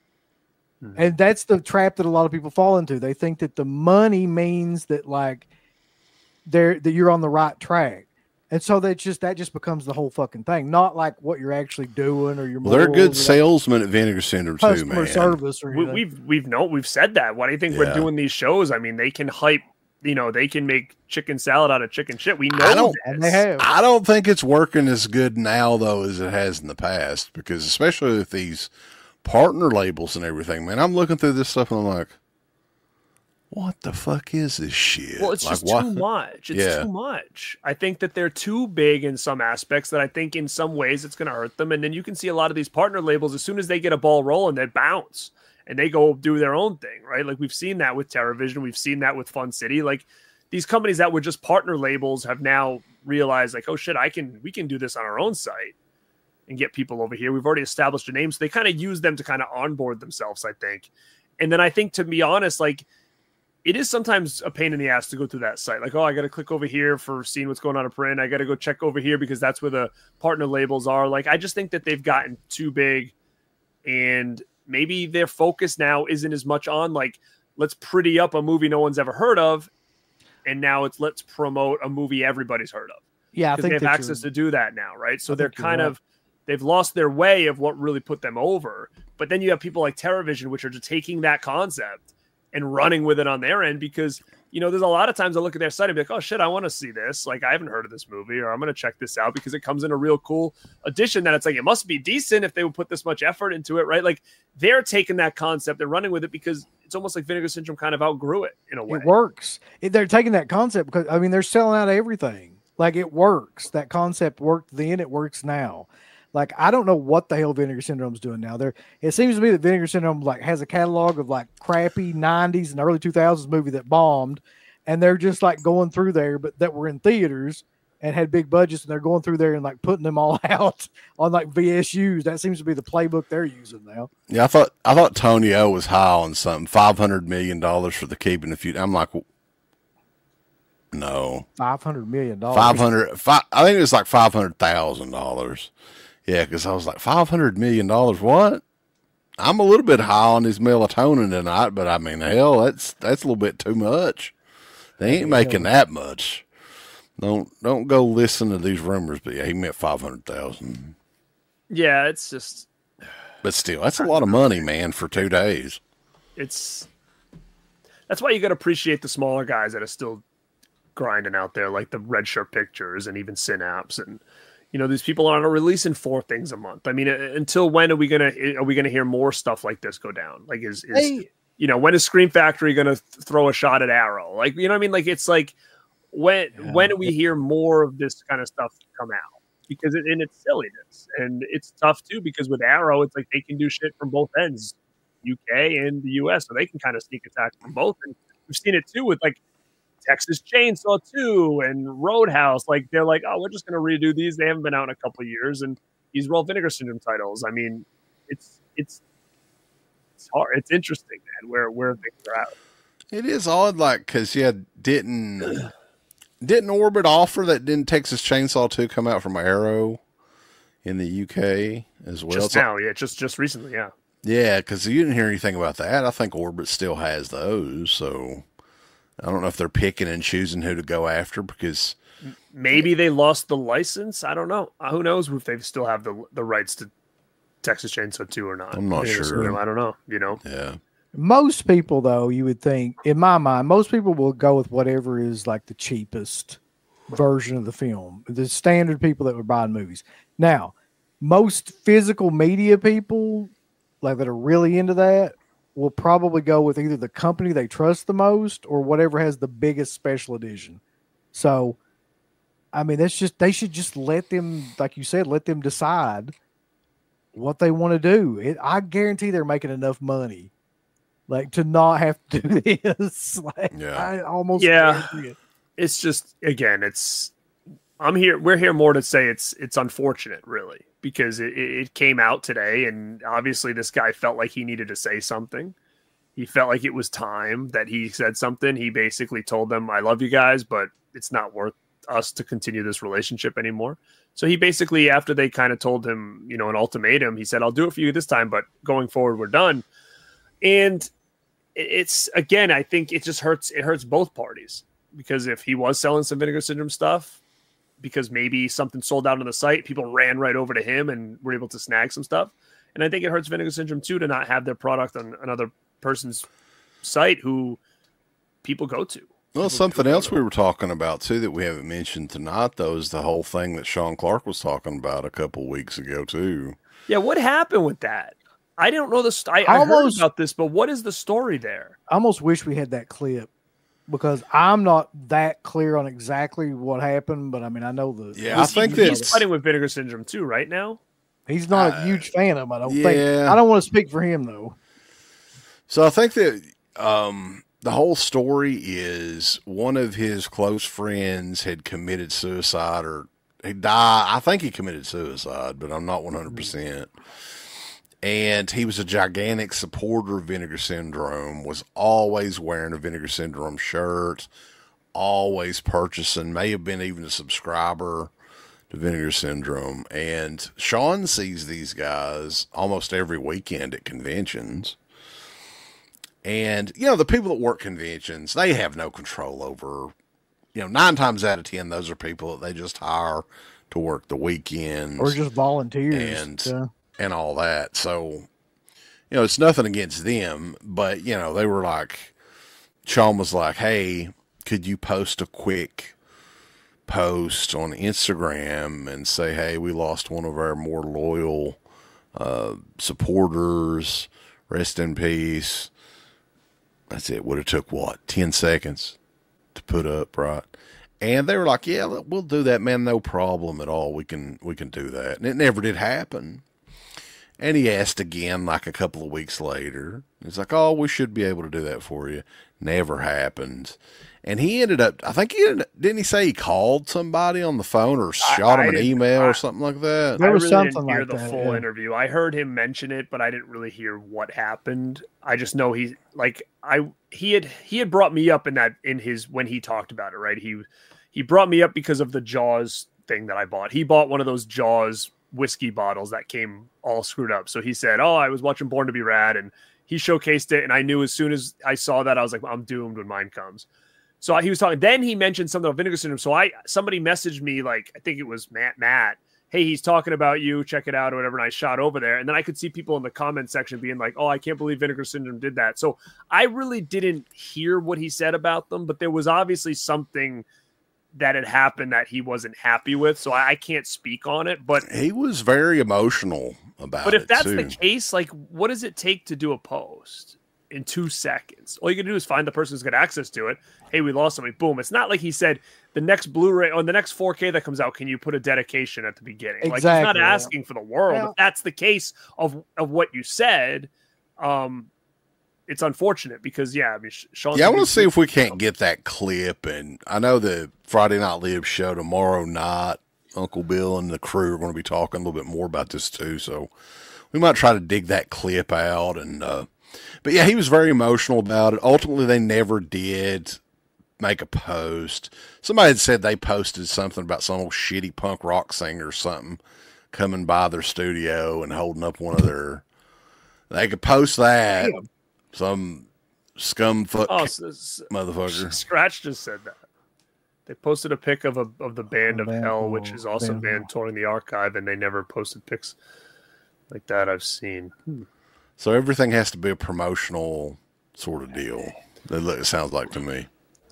And that's the trap that a lot of people fall into. They think that the money means that like they're that you're on the right track. And so that just that just becomes the whole fucking thing. Not like what you're actually doing or your well, they're good salesmen at Vinegar Syndrome too, man. Customer service or we, we've we've known we've said that. Why do you think yeah. we're doing these shows? I mean, they can hype, you know, they can make chicken salad out of chicken shit. We know I don't, and they have. I don't think it's working as good now though as it has in the past, because especially with these partner labels and everything, man, I'm looking through this stuff and I'm like, what the fuck is this shit? Well, it's like, just what? too much. It's yeah. too much. I think that they're too big in some aspects that I think in some ways it's going to hurt them. And then you can see a lot of these partner labels, as soon as they get a ball rolling, they bounce and they go do their own thing, right? Like we've seen that with TerraVision. We've seen that with Fun City. Like these companies that were just partner labels have now realized like, oh shit, I can, we can do this on our own site and get people over here. We've already established a name. So they kind of use them to kind of onboard themselves, I think. And then I think, to be honest, like it is sometimes a pain in the ass to go through that site. Like, oh, I got to click over here for seeing what's going on in print. I got to go check over here because that's where the partner labels are. Like, I just think that they've gotten too big and maybe their focus now isn't as much on like, let's pretty up a movie no one's ever heard of. And now it's let's promote a movie everybody's heard of. Yeah. I think they have access to do that now. Right. So they're kind of, they've lost their way of what really put them over. But then you have people like TerraVision, which are just taking that concept and running with it on their end because, you know, there's a lot of times I look at their site and be like, oh shit, I want to see this. Like, I haven't heard of this movie, or I'm going to check this out because it comes in a real cool addition that it's like, it must be decent if they would put this much effort into it, right? Like, they're taking that concept and running with it because it's almost like Vinegar Syndrome kind of outgrew it in a way. It works. It, they're taking that concept because, I mean, they're selling out everything. Like, it works. That concept worked then, it works now. Like, I don't know what the hell Vinegar Syndrome's doing now. There, it seems to me that Vinegar Syndrome like has a catalog of like crappy nineties and early two thousands movie that bombed, and they're just like going through there, but that were in theaters and had big budgets, and they're going through there and like putting them all out on like V S Us. That seems to be the playbook they're using now. Yeah, I thought I thought Tony O was high on something. Five hundred million dollars for the keeping the feud. I'm like, no, five hundred million dollars. Five hundred. Five, I think it was like five hundred thousand dollars. Yeah, because I was like, five hundred million dollars, what? I'm a little bit high on his melatonin tonight, but I mean, hell, that's that's a little bit too much. They ain't making that much. Don't don't go listen to these rumors, but yeah, he meant five hundred thousand. Yeah, it's just. But still, that's a lot of money, man, for two days. It's. That's why you got to appreciate the smaller guys that are still grinding out there, like the Red Shirt Pictures and even Synapse, and you know, these people aren't releasing four things a month. I mean, until when are we gonna are we gonna hear more stuff like this go down? Like, is is Hey. you know, when is Scream Factory gonna th- throw a shot at Arrow? Like, you know what I mean? Like, it's like when Yeah. when do we hear more of this kind of stuff come out? Because it, and it's silliness, and it's tough too. Because with Arrow, it's like they can do shit from both ends, U K and the U S, so they can kind of sneak attack from both. And we've seen it too with like Texas Chainsaw two and Roadhouse. Like, they're like, oh, we're just going to redo these. They haven't been out in a couple of years, and these are all Vinegar Syndrome titles. I mean, it's it's it's hard. It's interesting, man, where where things are at. It is odd, like, because, yeah, didn't, didn't Orbit offer that didn't Texas Chainsaw two come out from Arrow in the U K as well? Just So- now, yeah, just just recently, yeah. Yeah, because you didn't hear anything about that. I think Orbit still has those, so I don't know if they're picking and choosing who to go after because Maybe they lost the license. I don't know. Uh, Who knows if they still have the the rights to Texas Chainsaw two or not? I'm not Vinegar sure. Syndrome, I don't know. You know, yeah, Most people, though, you would think, in my mind, most people will go with whatever is like the cheapest version of the film. The standard people that would buy movies. Now, most physical media people, like that are really into that, will probably go with either the company they trust the most or whatever has the biggest special edition. So, I mean, that's just, they should just let them, like you said, let them decide what they want to do. It, I guarantee they're making enough money, like, to not have to do this. Like, Yeah. I almost Yeah. guarantee it. it's just, again, it's I'm here. We're here more to say it's it's unfortunate, really, because it, it it came out today, and obviously this guy felt like he needed to say something. He felt like it was time that he said something. He basically told them, "I love you guys, but it's not worth us to continue this relationship anymore." So he basically, after they kind of told him, you know, an ultimatum, he said, "I'll do it for you this time, but going forward, we're done." And it- it's, again, I think it just hurts. It hurts both parties, because if he was selling some Vinegar Syndrome stuff, because maybe something sold out on the site, people ran right over to him and were able to snag some stuff. And I think it hurts Vinegar Syndrome too to not have their product on another person's site who people go to. Well, People something do else go we were talking about too that we haven't mentioned tonight, though, is the whole thing that Sean Clark was talking about a couple weeks ago too. Yeah, what happened with that? I don't know the. St- I, I I heard almost- about this, but what is the story there? I almost wish we had that clip because I'm not that clear on exactly what happened, but I mean, I know the. Yeah, I Was he- think he's that fighting with Vinegar Syndrome too right now. He's not Uh, a huge fan of him, I don't think. yeah. I don't want to speak for him, though. So I think that um, the whole story is one of his close friends had committed suicide, or he died. I think he committed suicide, but I'm not one hundred percent. And he was a gigantic supporter of Vinegar Syndrome, was always wearing a Vinegar Syndrome shirt, always purchasing, may have been even a subscriber to Vinegar Syndrome. And Sean sees these guys almost every weekend at conventions. And, you know, the people that work conventions, they have no control over, you know, nine times out of ten, those are people that they just hire to work the weekends Or just volunteers. And- yeah. and all that. So, you know, it's nothing against them, but, you know, they were like, Sean was like, hey, could you post a quick post on Instagram and say, hey, we lost one of our more loyal uh, supporters. Rest in peace. That's it. Would have took what? ten seconds to put up, right? And they were like, yeah, we'll do that, man. No problem at all. We can, we can do that. And it never did happen. And he asked again, like a couple of weeks later. He's like, oh, we should be able to do that for you. Never happened. And he ended up, I think he ended, didn't he say he called somebody on the phone or shot I, him I an email I, or something like that? There I was really something didn't hear like the that, full yeah. interview. I heard him mention it, but I didn't really hear what happened. I just know he like I he had he had brought me up in that in his when he talked about it, right? He he brought me up because of the Jaws thing that I bought. He bought one of those Jaws whiskey bottles that came all screwed up. So he said, "Oh, I was watching Born to Be Rad," and he showcased it, and I knew as soon as I saw that, I was like, I'm doomed when mine comes. So he was talking. Then he mentioned something about vinegar syndrome. So I somebody messaged me, like I think it was Matt. Matt, hey, he's talking about you. Check it out or whatever. And I shot over there, and then I could see people in the comment section being like, "Oh, I can't believe vinegar syndrome did that." So I really didn't hear what he said about them, but there was obviously something that had happened that he wasn't happy with. So I, I can't speak on it. But He was very emotional about it. but if that's too. the case, like, what does it take to do a post in two seconds? All you can do is find the person who's got access to it. Hey, we lost somebody. Boom. It's not like he said the next Blu-ray or the next four K that comes out, can you put a dedication at the beginning? Like, he's not Exactly, yeah. asking for the world. Well- if that's the case of, of what you said, um, it's unfortunate because, yeah, I mean, Sean. Yeah, I want to see if we can't get that clip. And I know the Friday Night Live show tomorrow night, Uncle Bill and the crew are going to be talking a little bit more about this too. So we might try to dig that clip out. And, uh, but yeah, he was very emotional about it. Ultimately, they never did make a post. Somebody had said they posted something about some old shitty punk rock singer or something coming by their studio and holding up one of their, they could post that. Damn. Some scumfuck Oh, so, so, motherfucker. Scratch just said that. They posted a pic of a of the Band of Band- Hell, which is also a Band of band Hell. touring the archive, and they never posted pics like that I've seen. So everything has to be a promotional sort of deal. That look- it sounds like to me.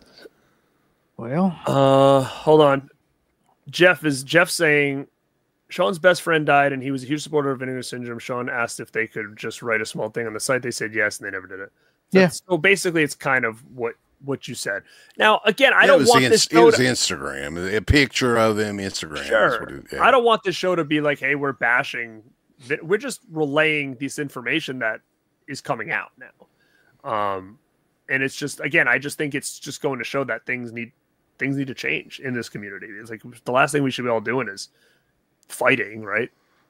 Well, Uh, hold on. Jeff is Jeff saying Sean's best friend died, and he was a huge supporter of Vinegar Syndrome. Sean asked if they could just write a small thing on the site. They said yes, and they never did it. So Yeah. So basically, it's kind of what what you said. Now, again, I Yeah, it don't was want the this ins- it show was to, Instagram, a picture of them Instagram. That's sure. what it- yeah. I don't want this show to be like, hey, we're bashing. Vi- We're just relaying this information that is coming out now. Um, and it's just, again, I just think it's just going to show that things need things need to change in this community. It's like the last thing we should be all doing is fighting, right?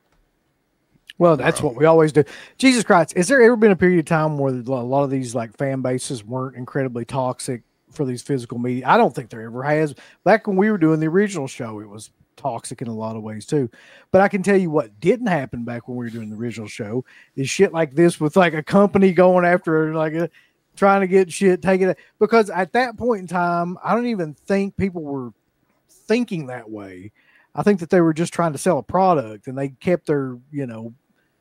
well, that's what we always do. Jesus Christ, has there ever been a period of time where a lot of these like fan bases weren't incredibly toxic for these physical media? I don't think there ever has. Back when we were doing the original show, it was toxic in a lot of ways too. But I can tell you what didn't happen back when we were doing the original show is shit like this with like a company going after like a trying to get shit taken, because at that point in time, I don't even think people were thinking that way. I think that they were just trying to sell a product, and they kept their, you know,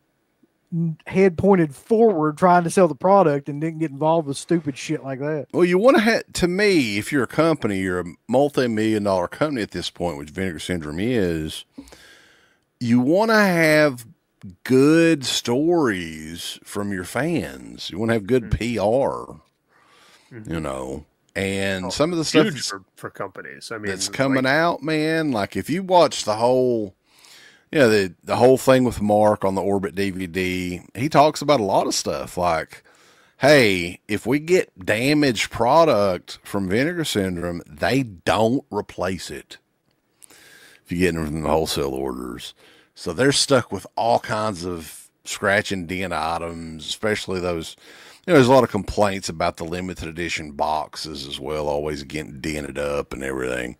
head pointed forward trying to sell the product and didn't get involved with stupid shit like that. Well, you want to have, to me, if you're a company, you're a multi-million dollar company at this point, which Vinegar Syndrome is, you want to have good stories from your fans. You want to have good Mm-hmm. P R, Mm-hmm. you know, and Oh, some of the stuff Huge that's, for, for companies. I mean, that's coming like, out, man, like if you watch the whole, you know, the, the whole thing with Mark on the Orbit D V D, he talks about a lot of stuff like, hey, if we get damaged product from Vinegar Syndrome, they don't replace it. If you get it from the wholesale orders. So they're stuck with all kinds of scratch and dent items, especially those, you know, there's a lot of complaints about the limited edition boxes as well, always getting dented up and everything.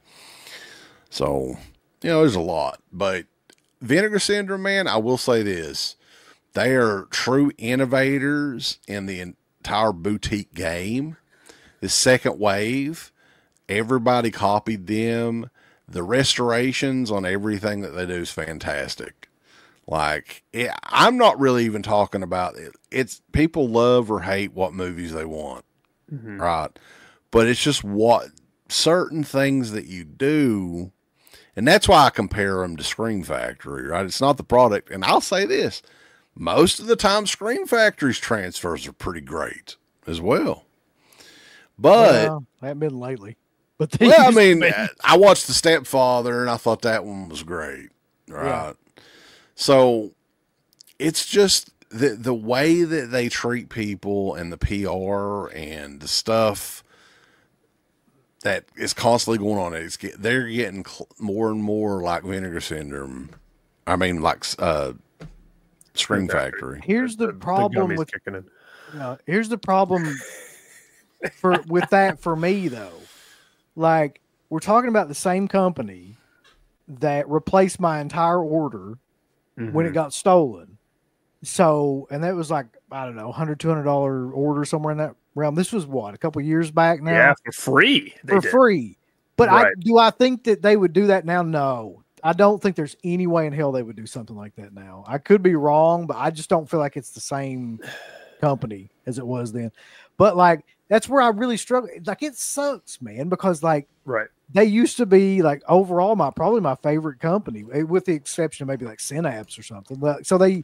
So, you know, there's a lot. But Vinegar Syndrome, man, I will say this. They are true innovators in the entire boutique game. The second wave, everybody copied them. The restorations on everything that they do is fantastic. Like, it, I'm not really even talking about it. It's people love or hate what movies they want, Mhm. right? But it's just what certain things that you do, and that's why I compare them to Scream Factory, right? It's not the product. And I'll say this, most of the time Scream Factory's transfers are pretty great as well. But well, I haven't been lately. But they well, I used to mean, be. I watched The Stepfather and I thought that one was great. Right. Yeah. So it's just the the way that they treat people and the P R and the stuff that is constantly going on. It's get, they're getting cl- more and more like Vinegar Syndrome. I mean, like uh, Scream Factory. Here's the, the problem the with kicking in. You know, here's the problem for with that for me though. Like, we're talking about the same company that replaced my entire order mm-hmm. when it got stolen. So, and that was like, I don't know, one hundred dollars, two hundred dollars order somewhere in that realm. This was what, a couple years back now? Yeah, for free. For did. free. But right. I do I think that they would do that now? No. I don't think there's any way in hell they would do something like that now. I could be wrong, but I just don't feel like it's the same company as it was then. But like, that's where I really struggle. Like, it sucks, man, because like, right. They used to be like overall my probably my favorite company, with the exception of maybe like Synapse or something. But so they,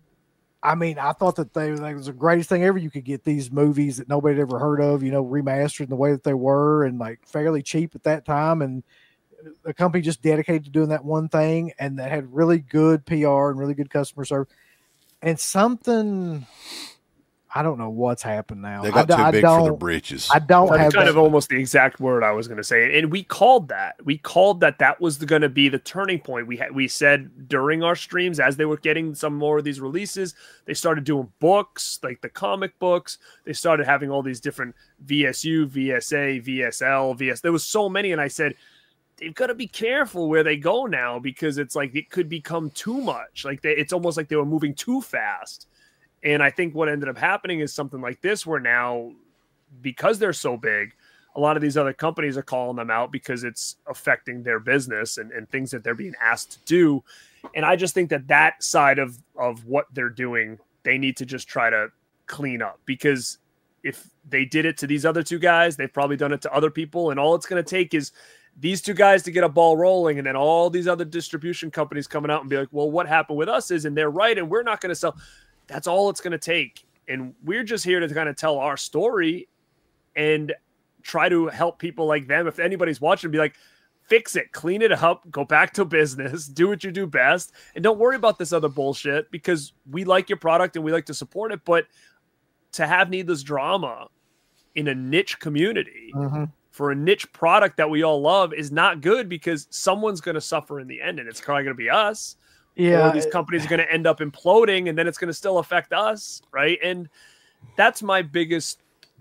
I mean, I thought that they, they was the greatest thing ever. You could get these movies that nobody had ever heard of, you know, remastered in the way that they were and like fairly cheap at that time. And a company just dedicated to doing that one thing, and that had really good P R and really good customer service. And something, I don't know what's happened now. They got I, too big I for their britches. I don't That's have kind that. of almost the exact word I was going to say, and we called that. We called that that was going to be the turning point. We had we said during our streams as they were getting some more of these releases, they started doing books like the comic books. They started having all these different V S U, V S A, V S L, V S. There was so many, and I said, they've got to be careful where they go now, because it's like it could become too much. Like they, it's almost like they were moving too fast. And I think what ended up happening is something like this, where now, because they're so big, a lot of these other companies are calling them out because it's affecting their business and, and things that they're being asked to do. And I just think that that side of, of what they're doing, they need to just try to clean up, because if they did it to these other two guys, they've probably done it to other people. And all it's going to take is these two guys to get a ball rolling, and then all these other distribution companies coming out and be like, well, what happened with us is, and they're right, and we're not going to sell. That's all it's going to take. And we're just here to kind of tell our story and try to help people like them. If anybody's watching, be like, fix it, clean it up, go back to business, do what you do best, and don't worry about this other bullshit, because we like your product and we like to support it. But to have needless drama in a niche community mm-hmm. for a niche product that we all love is not good, because someone's going to suffer in the end, and it's probably going to be us. Yeah, or these companies are going to end up imploding, and then it's going to still affect us, right? And that's my biggest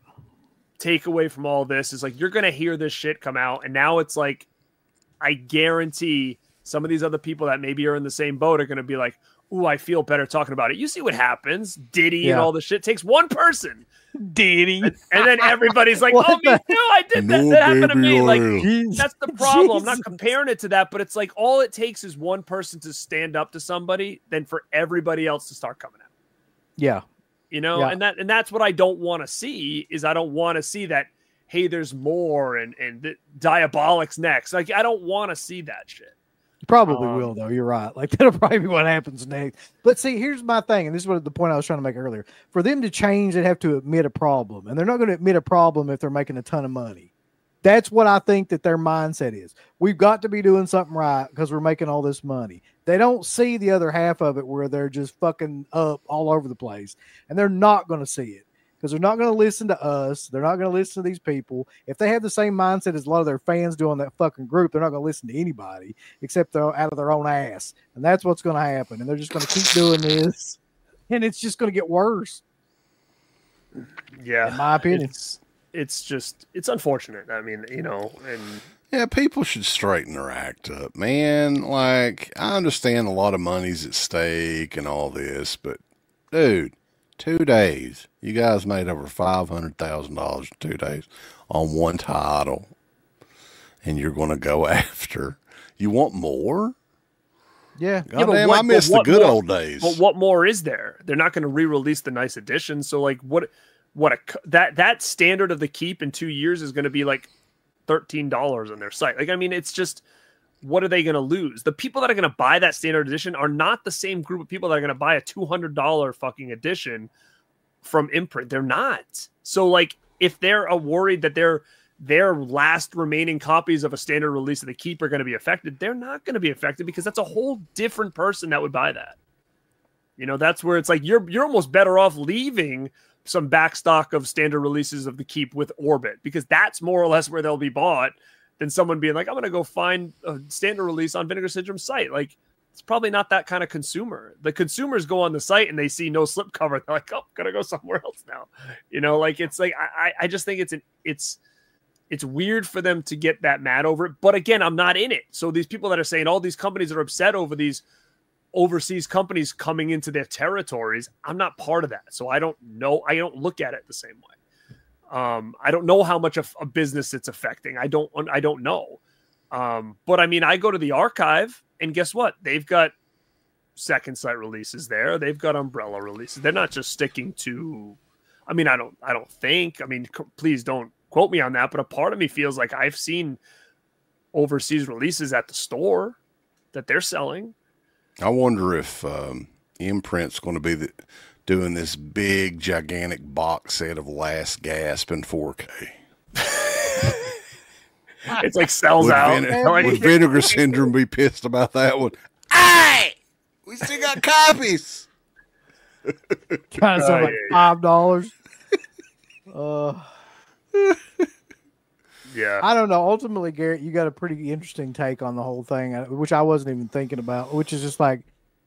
takeaway from all this is like, you're going to hear this shit come out, and now it's like, I guarantee some of these other people that maybe are in the same boat are going to be like, ooh, I feel better talking about it. You see what happens. Diddy yeah. and all the shit takes one person. Diddy. And, and then everybody's like, oh, me too. I did that. No, that happened to me. Like, that's the problem. I'm not comparing it to that, but it's like, all it takes is one person to stand up to somebody, then for everybody else to start coming out. Yeah. You know, yeah. and that, and that's what I don't want to see is I don't want to see that, hey, there's more and, and the Diabolic's next. Like, I don't want to see that shit. Probably um, will, though. You're right. Like, that'll probably be what happens next. But see, here's my thing, and this is what the point I was trying to make earlier. For them to change, they'd have to admit a problem, and they're not going to admit a problem if they're making a ton of money. That's what I think that their mindset is. We've got to be doing something right because we're making all this money. They don't see the other half of it where they're just fucking up all over the place, and they're not going to see it. Because they're not going to listen to us. They're not going to listen to these people. If they have the same mindset as a lot of their fans do on that fucking group, they're not going to listen to anybody except they're out of their own ass. And that's what's going to happen. And they're just going to keep doing this. And it's just going to get worse. Yeah. In my opinion. It's, it's just, it's unfortunate. I mean, you know, and yeah, people should straighten their act up, man. Like, I understand a lot of money's at stake and all this, but dude, two days. You guys made over five hundred thousand dollars in two days on one title. And you're going to go after. You want more? Yeah. God yeah, damn, what, I miss the good more, old days. But what more is there? They're not going to re-release the nice edition. So, like, what, what a, that, that standard of the keep in two years is going to be like thirteen dollars on their site. Like, I mean, it's just, what are they going to lose? The people that are going to buy that standard edition are not the same group of people that are going to buy a two hundred dollars fucking edition from imprint. They're not. So, like, if they're uh, worried that their their last remaining copies of a standard release of the Keep are going to be affected, they're not going to be affected because that's a whole different person that would buy that. You know, that's where it's like you're you're almost better off leaving some backstock of standard releases of the Keep with Orbit, because that's more or less where they'll be bought, than someone being like, I'm going to go find a standard release on Vinegar Syndrome's site. Like, it's probably not that kind of consumer. The consumers go on the site and they see no slipcover. They're like, oh, gotta go somewhere else now. You know, like, it's like, I, I just think it's an, it's, it's weird for them to get that mad over it. But again, I'm not in it. So these people that are saying all these companies are upset over these overseas companies coming into their territories, I'm not part of that. So I don't know. I don't look at it the same way. Um, I don't know how much of a business it's affecting. I don't, I don't know. Um, but I mean, I go to the archive and guess what? They've got second sight releases there. They've got umbrella releases. They're not just sticking to, I mean, I don't, I don't think, I mean, c- please don't quote me on that, but a part of me feels like I've seen overseas releases at the store that they're selling. I wonder if um, Imprint's going to be the, doing this big, gigantic box set of Last Gasp in four K. It's like sells Would, out. Vin- Like, would Vinegar Syndrome be pissed about that one? Hey, we still got copies. Trying to sell Oh, like yeah, five dollars. Uh, yeah. I don't know. Ultimately, Garrett, you got a pretty interesting take on the whole thing, uh, which I wasn't even thinking about. Which is just like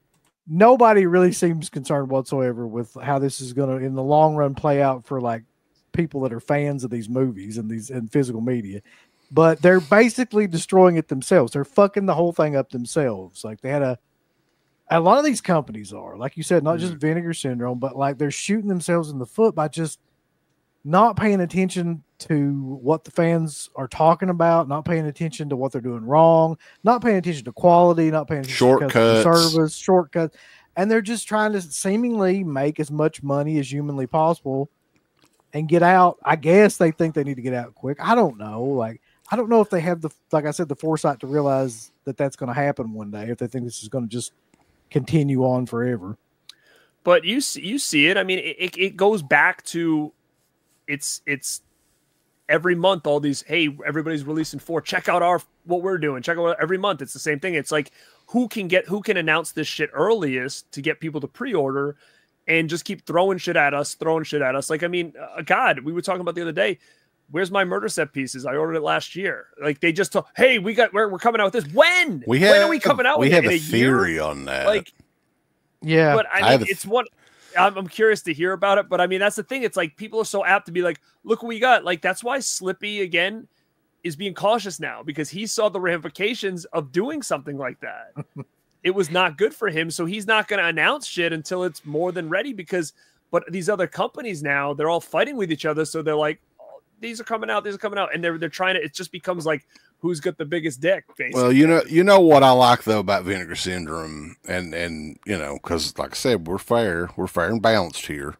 nobody really seems concerned whatsoever with how this is going to, in the long run, play out for like people that are fans of these movies and these and physical media. But they're basically destroying it themselves. They're fucking the whole thing up themselves. Like they had a, a lot of these companies are, like you said, not just Vinegar Syndrome, but like they're shooting themselves in the foot by just not paying attention to what the fans are talking about, not paying attention to what they're doing wrong, not paying attention to quality, not paying attention to customer Shortcuts. service, shortcuts. And they're just trying to seemingly make as much money as humanly possible and get out. I guess they think they need to get out quick. I don't know. Like, I don't know if they have the, like I said, the foresight to realize that that's going to happen one day, if they think this is going to just continue on forever. But you see, you see it. I mean, it, it, it goes back to it's, it's every month, all these, hey, everybody's releasing four, check out our, what we're doing. Check out what, every month. It's the same thing. It's like, who can get, who can announce this shit earliest to get people to pre-order and just keep throwing shit at us, throwing shit at us. Like, I mean, uh, God, we were talking about the other day, where's my murder set pieces? I ordered it last year. Like they just told, hey, we got, we're, we're coming out with this. When? We when have, are we coming out we with have it? In a a theory year? on that. Like, Yeah. but I I mean, have a it's what I'm, I'm curious to hear about it. But I mean, that's the thing. It's like people are so apt to be like, look what we got. Like, that's why Slippy again is being cautious now, because he saw the ramifications of doing something like that. It was not good for him. So he's not going to announce shit until it's more than ready, because, but these other companies now, they're all fighting with each other. So they're like, oh, these are coming out, these are coming out. And they're, they're trying to, it just becomes like, who's got the biggest dick, basically. Well, you know, you know what I like though about Vinegar Syndrome, and and you know, because like I said, we're fair, we're fair and balanced here.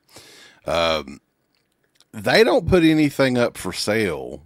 Um, they don't put anything up for sale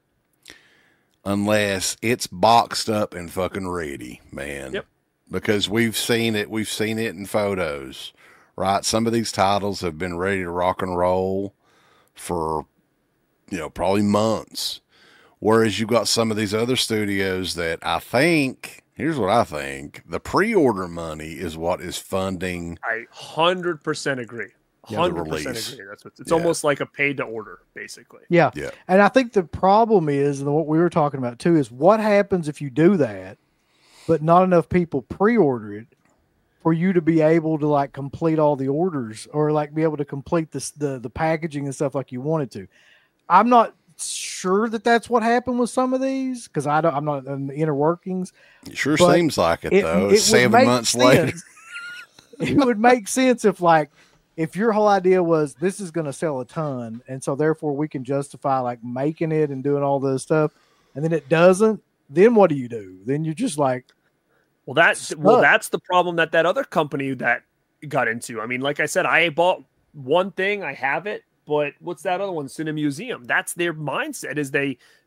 unless it's boxed up and fucking ready, man. Yep. Because we've seen it, we've seen it in photos, right? Some of these titles have been ready to rock and roll for, you know, probably months. Whereas you've got some of these other studios that I think, here's what I think, the pre-order money is what is funding. I one hundred percent agree. Yeah, the one hundred percent release. agree. That's what it's Yeah. almost like a paid to order, basically. Yeah. Yeah. And I think the problem is, and what we were talking about too, is what happens if you do that, but not enough people pre-order it for you to be able to like complete all the orders, or like be able to complete this, the, the packaging and stuff like you wanted to. I'm not sure that that's what happened with some of these, because I don't, I'm not in the inner workings. It sure But seems like it, It, though. it It's would seven make months later. sense. It would make sense if like, if your whole idea was this is going to sell a ton, and so therefore we can justify like making it and doing all this stuff, and then it doesn't, then what do you do? Then you're just like, Well, that's well, that's the problem that that other company that got into. I mean, like I said, I bought one thing, I have it, but what's that other one? Cine Museum. That's their mindset. Is they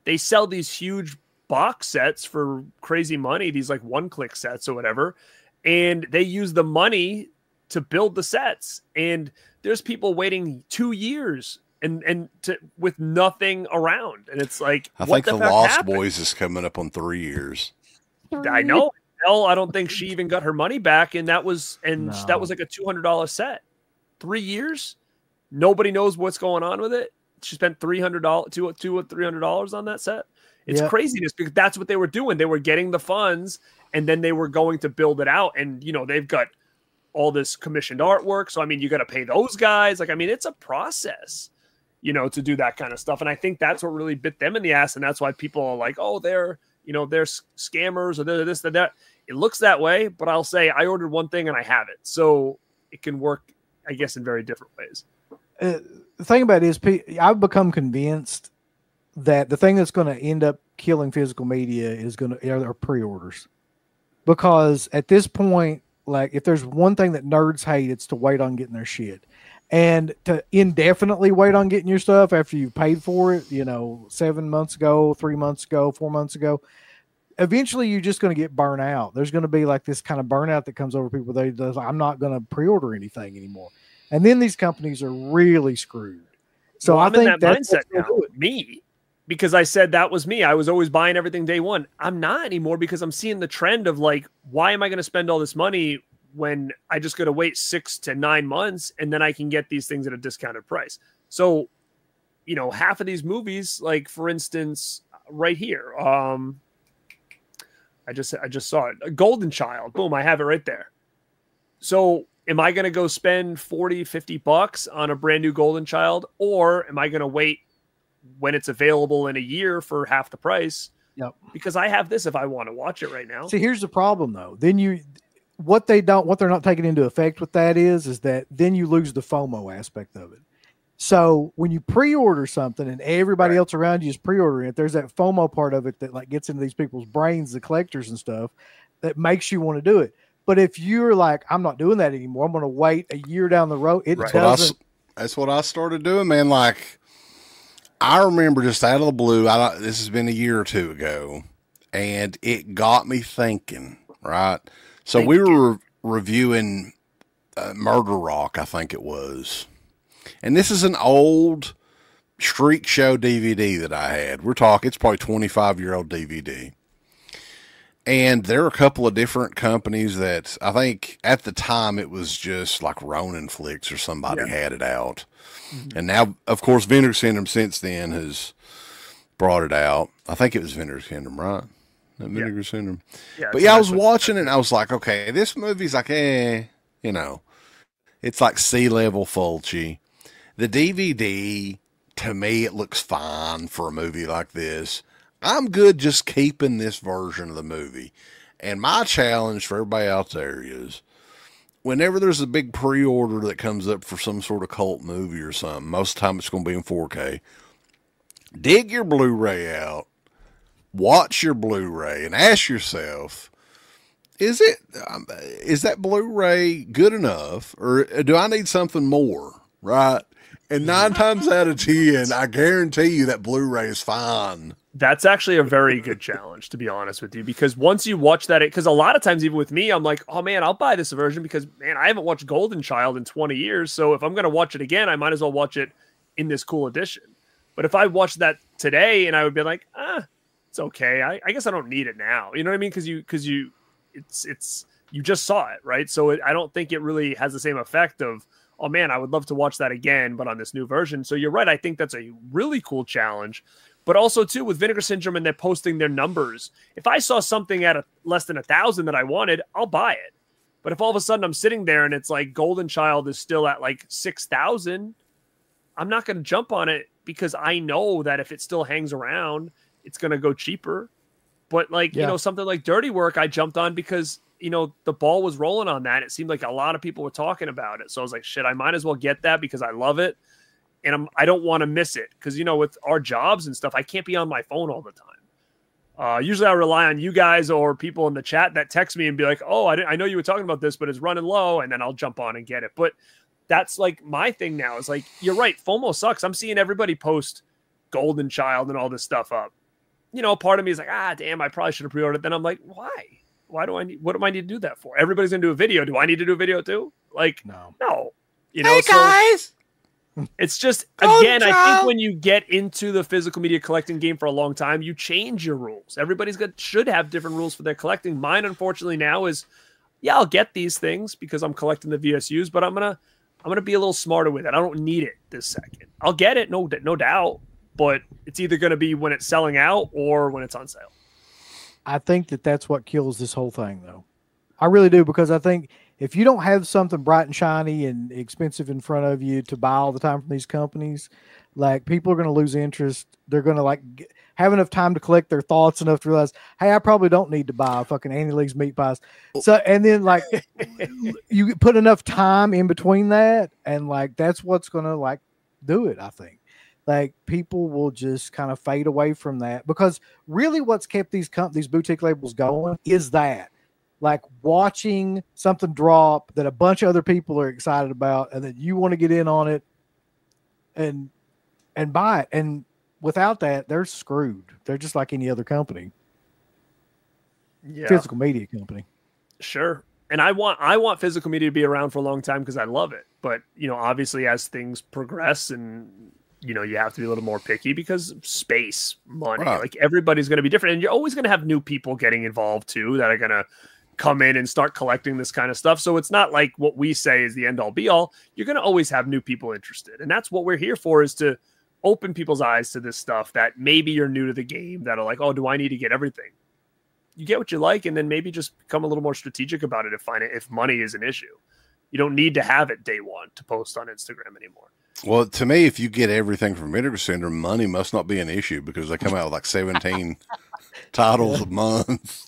they sell these huge box sets for crazy money, these like one-click sets or whatever, and they use the money to build the sets. And there's people waiting two years and and to, with nothing around, and it's like I what think the, the Lost happened? Boys is coming up on three years. I know. Hell, I don't think she even got her money back, and that was and No. that was like a two hundred dollar set. Three years, nobody knows what's going on with it. She spent three hundred dollars, two two or three hundred dollars on that set. It's Yep. craziness because that's what they were doing. They were getting the funds, and then they were going to build it out. And you know, they've got all this commissioned artwork, so I mean, you got to pay those guys. Like, I mean, it's a process, you know, to do that kind of stuff. And I think that's what really bit them in the ass, and that's why people are like, oh, they're you know, they're scammers or they're this, they're that. It looks that way, but I'll say I ordered one thing and I have it. So it can work, I guess, in very different ways. Uh, the thing about it is, pe- I've become convinced that the thing that's going to end up killing physical media is going to are pre-orders, because at this point, like, if there's one thing that nerds hate, it's to wait on getting their shit, and to indefinitely wait on getting your stuff after you've paid for it. You know, seven months ago, three months ago, four months ago. Eventually, you're just going to get burnt out. There's going to be like this kind of burnout that comes over people. They, they're like, I'm not going to pre-order anything anymore. And then these companies are really screwed. So well, I I'm think in that that's mindset what's gonna now. do it. Me, because I said that was me. I was always buying everything day one. I'm not anymore because I'm seeing the trend of like, why am I going to spend all this money when I just got to wait six to nine months and then I can get these things at a discounted price? So, you know, half of these movies, like for instance, right here, um, I just I just saw it, a Golden Child. Boom, I have it right there. So am I going to go spend forty, fifty bucks on a brand new Golden Child, or am I going to wait when it's available in a year for half the price? Yep. Because I have this if I want to watch it right now. See, here's the problem though. Then you, what they don't, what they're not taking into effect with that is, is that then you lose the FOMO aspect of it. So when you pre-order something and everybody Right. else around you is pre-ordering it, there's that FOMO part of it that like gets into these people's brains, the collectors and stuff, that makes you want to do it. But if you're like, I'm not doing that anymore, I'm going to wait a year down the road. It Right. That's what, I, doesn't. s- that's what I started doing, man. Like, I remember just out of the blue, I don't, this has been a year or two ago, and it got me thinking, right? So we were re- reviewing uh, Murder Rock, I think it was. And this is an old Streak Show D V D that I had. We're talking, it's probably twenty-five year old D V D. And there are a couple of different companies that I think at the time it was just like Ronin Flicks or somebody Yeah. had it out. Mm-hmm. And now, of course, Vinegar Syndrome since then has brought it out. I think it was Vinegar Syndrome, right? Not Vinegar Yeah. Syndrome. Yeah, But it's yeah, I nice was with- watching it and I was like, okay, this movie's like, eh, you know, it's like C-level Fulci. The D V D, to me, it looks fine for a movie like this. I'm good just keeping this version of the movie. And my challenge for everybody out there is, whenever there's a big pre-order that comes up for some sort of cult movie or something, most of the time it's going to be in four K. Dig your Blu-ray out, watch your Blu-ray, and ask yourself, is it um, is that Blu-ray good enough, or do I need something more? Right? And nine times out of ten, I guarantee you that Blu-ray is fine. That's actually a very good challenge, to be honest with you, because once you watch that, because a lot of times, even with me, I'm like, oh man, I'll buy this version because, man, I haven't watched Golden Child in twenty years. So if I'm going to watch it again, I might as well watch it in this cool edition. But if I watched that today and I would be like, ah, it's okay. I, I guess I don't need it now. You know what I mean? Because you, because you, it's, it's, you just saw it, right? So it, I don't think it really has the same effect of, oh man, I would love to watch that again, but on this new version. So you're right. I think that's a really cool challenge. But also, too, with Vinegar Syndrome and they're posting their numbers, if I saw something at a, less than a thousand that I wanted, I'll buy it. But if all of a sudden I'm sitting there and it's like Golden Child is still at like six thousand, I'm not going to jump on it because I know that if it still hangs around, it's going to go cheaper. But like, Yeah. you know, something like Dirty Work, I jumped on because, you know, the ball was rolling on that. It seemed like a lot of people were talking about it. So I was like, shit, I might as well get that because I love it. And I'm, I don't want to miss it because, you know, with our jobs and stuff, I can't be on my phone all the time. Uh, usually I rely on you guys or people in the chat that text me and be like, oh, I, didn't, I know you were talking about this, but it's running low. And then I'll jump on and get it. But that's like my thing now is like, you're right. FOMO sucks. I'm seeing everybody post Golden Child and all this stuff up. you know, part of me is like, ah, damn, I probably should have pre-ordered. Then I'm like, why? Why do I need, what do I need to do that for? Everybody's going to do a video. Do I need to do a video too? Like, No. no, you know, Hey so guys, it's just, Go again, I Joe! think when you get into the physical media collecting game for a long time, you change your rules. Everybody's got, should have different rules for their collecting. Mine, unfortunately, now is, yeah, I'll get these things because I'm collecting the V S Us, but I'm going to, I'm going to be a little smarter with it. I don't need it this second. I'll get it. No, no doubt, but it's either going to be when it's selling out or when it's on sale. I think that that's what kills this whole thing, though. I really do, because I think if you don't have something bright and shiny and expensive in front of you to buy all the time from these companies, like, people are going to lose interest. They're going to like g- have enough time to collect their thoughts enough to realize, hey, I probably don't need to buy fucking Andy Lee's meat pies. So, and then like you put enough time in between that, and like that's what's going to like do it. I think like people will just kind of fade away from that, because really what's kept these comp- these boutique labels going is that. Like watching something drop that a bunch of other people are excited about, and that you want to get in on it and and buy it. And without that, they're screwed. They're just like any other company, Yeah, physical media company. sure. And I want, I want physical media to be around for a long time because I love it. But, you know, obviously as things progress and, you know, you have to be a little more picky because of space, money, Right. like everybody's going to be different. And you're always going to have new people getting involved too, that are going to come in and start collecting this kind of stuff. So it's not like what we say is the end all be all. You're going to always have new people interested. And that's what we're here for, is to open people's eyes to this stuff that maybe you're new to the game, that are like, oh, do I need to get everything? You get what you like, and then maybe just become a little more strategic about it if find it if money is an issue. You don't need to have it day one to post on Instagram anymore. Well, to me, if you get everything from Vinegar Syndrome, money must not be an issue, because they come out with like seventeen titles a month.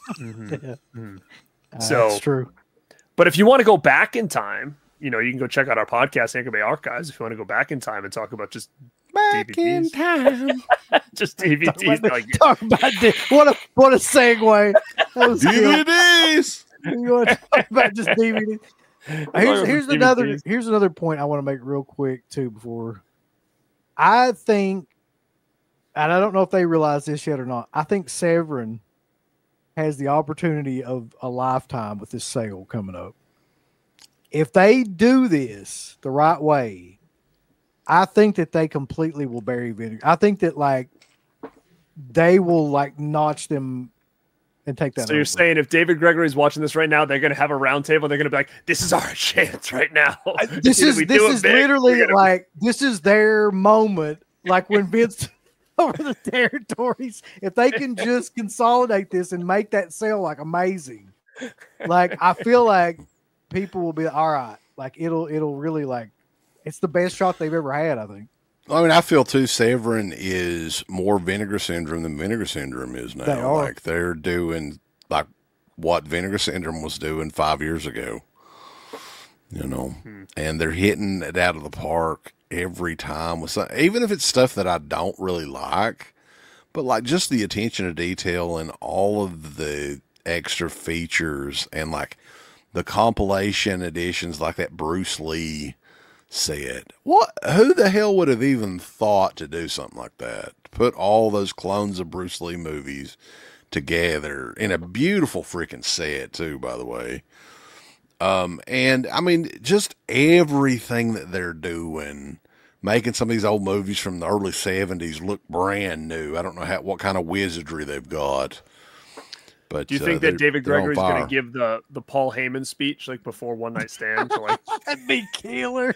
Uh, So- that's true. But if you want to go back in time, you know, you can go check out our podcast, Anchor Bay Archives, if you want to go back in time and talk about just Back in D V Ds. time. just D V Ds. Like, Talk about di- what a what a segue. That was D good. V Ds. You want to talk about just D V D? Here's, Talk here's about another D V Ds. here's another point I want to make real quick too before. I think, and I don't know if they realize this yet or not, I think Severin has the opportunity of a lifetime with this sale coming up. If they do this the right way, I think that they completely will bury Vinegar. I think that like they will like notch them and take that. So you're over. saying if David Gregory's watching this right now, they're going to have a round table. They're going to be like, "This is our chance right now." this Either is we this do it is big, literally we're gonna- like this is their moment, like when Vince over the territories. If they can just consolidate this and make that sale like amazing, like I feel like people will be all right. Like it'll it'll really like it's the best shot they've ever had. I think I mean, I feel too, Severin is more Vinegar Syndrome than Vinegar Syndrome is now. They are. Like they're doing like what Vinegar Syndrome was doing five years ago, you know, Hmm. and they're hitting it out of the park every time with some, even if it's stuff that I don't really like, but like just the attention to detail and all of the extra features and like the compilation editions, like that Bruce Lee set. What? Who the hell would have even thought to do something like that? To put all those clones of Bruce Lee movies together in a beautiful freaking set, too, by the way. Um, and I mean, just everything that they're doing, making some of these old movies from the early seventies look brand new. I don't know how, what kind of wizardry they've got. But Do you uh, think they're- that David they're on Gregory's going fire. to give the the Paul Heyman speech like before One Night Stand to like that'd be killer.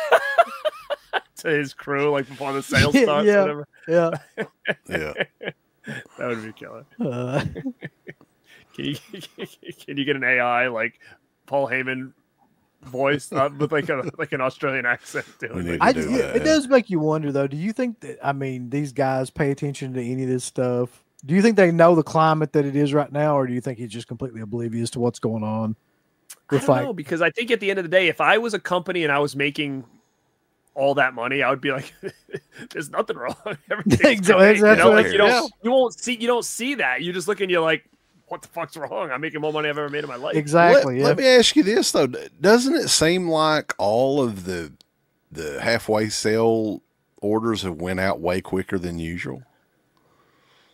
to his crew like before the sale Yeah, starts? yeah. Whatever. Yeah. Yeah. That would be killer. Uh, Can you can you get an A I like Paul Heyman voice uh, with like a like an Australian accent We doing need it? to I, do yeah, that, it yeah. does make you wonder, though. Do you think that, I mean, these guys pay attention to any of this stuff? Do you think they know the climate that it is right now, or do you think he's just completely oblivious to what's going on? I With don't like, know, because I think at the end of the day, if I was a company and I was making all that money, I would be like, "There's nothing wrong. Everything's Exactly, great." You that's know, what like I- you don't, yeah. you won't see, you don't see that. You just look and you're like, "What the fuck's wrong? I'm making more money I've ever made in my life." exactly. Let, yeah. let me ask you this though: doesn't it seem like all of the the halfway sale orders have went out way quicker than usual?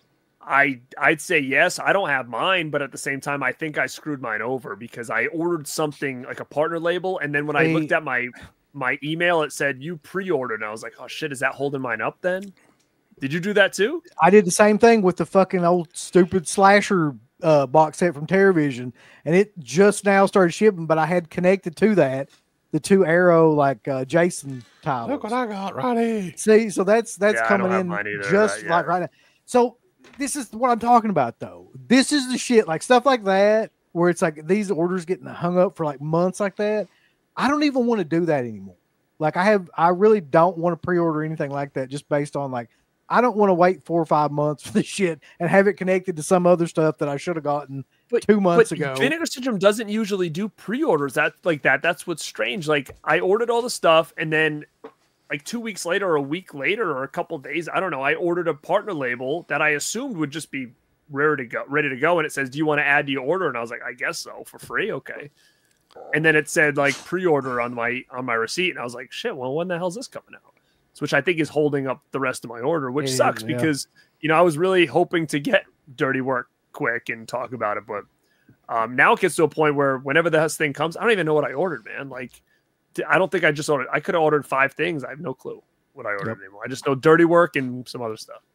I I'd say yes. I don't have mine, but at the same time, I think I screwed mine over because I ordered something like a partner label, and then when I Hey. looked at my my email, it said you pre-ordered, and I was like, oh shit, is that holding mine up? Then did you do that too? I did the same thing with the fucking old stupid slasher uh, box set from TerraVision, and it just now started shipping. But I had connected to that the two Arrow like uh, Jason titles. Look what I got right here. See, so that's that's Yeah, I don't coming have in mine either, just right, like yeah. right now. So this is what I'm talking about, though. This is the shit, like stuff like that, where it's like these orders getting hung up for like months like that. I don't even want to do that anymore. Like I have, I really don't want to pre-order anything like that, just based on like I don't want to wait four or five months for this shit and have it connected to some other stuff that I should have gotten two months But ago. Vinegar Syndrome doesn't usually do pre-orders that like that. That's what's strange. Like I ordered all the stuff, and then like two weeks later, or a week later, or a couple days, I don't know. I ordered a partner label that I assumed would just be ready to go, ready to go, and it says, "Do you want to add to your order?" And I was like, "I guess so, for free, okay." And then it said like pre-order on my on my receipt, and I was like, "Shit, well, when the hell's this coming out?" So, which I think is holding up the rest of my order, which It sucks is, yeah. because you know I was really hoping to get Dirty Work quick and talk about it, but um, now it gets to a point where whenever this thing comes, I don't even know what I ordered, man. Like, d- I don't think I just ordered. I could have ordered five things. I have no clue what I ordered Yep. anymore. I just know Dirty Work and some other stuff.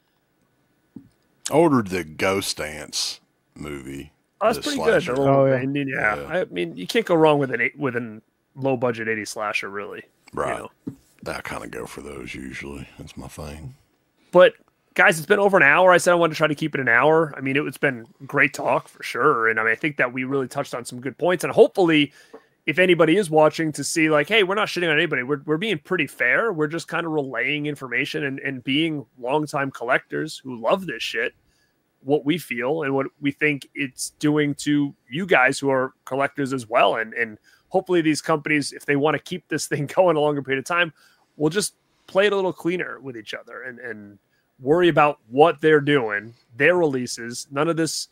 Ordered the Ghost Dance movie. Oh, that's the pretty slasher. good. The little Oh, yeah. Indian, yeah. Yeah. I mean, you can't go wrong with an eight, with an low budget eighties slasher, really. you Right. know. I kind of go for those usually. That's my thing. But guys, it's been over an hour. I said I wanted to try to keep it an hour. I mean, it, it's been great talk for sure. And I mean, I think that we really touched on some good points. And hopefully, if anybody is watching to see like, hey, we're not shitting on anybody. We're, we're being pretty fair. We're just kind of relaying information and, and being longtime collectors who love this shit, what we feel and what we think it's doing to you guys who are collectors as well. And, and hopefully these companies, if they want to keep this thing going a longer period of time, will just play it a little cleaner with each other and, and worry about what they're doing, their releases. None of this,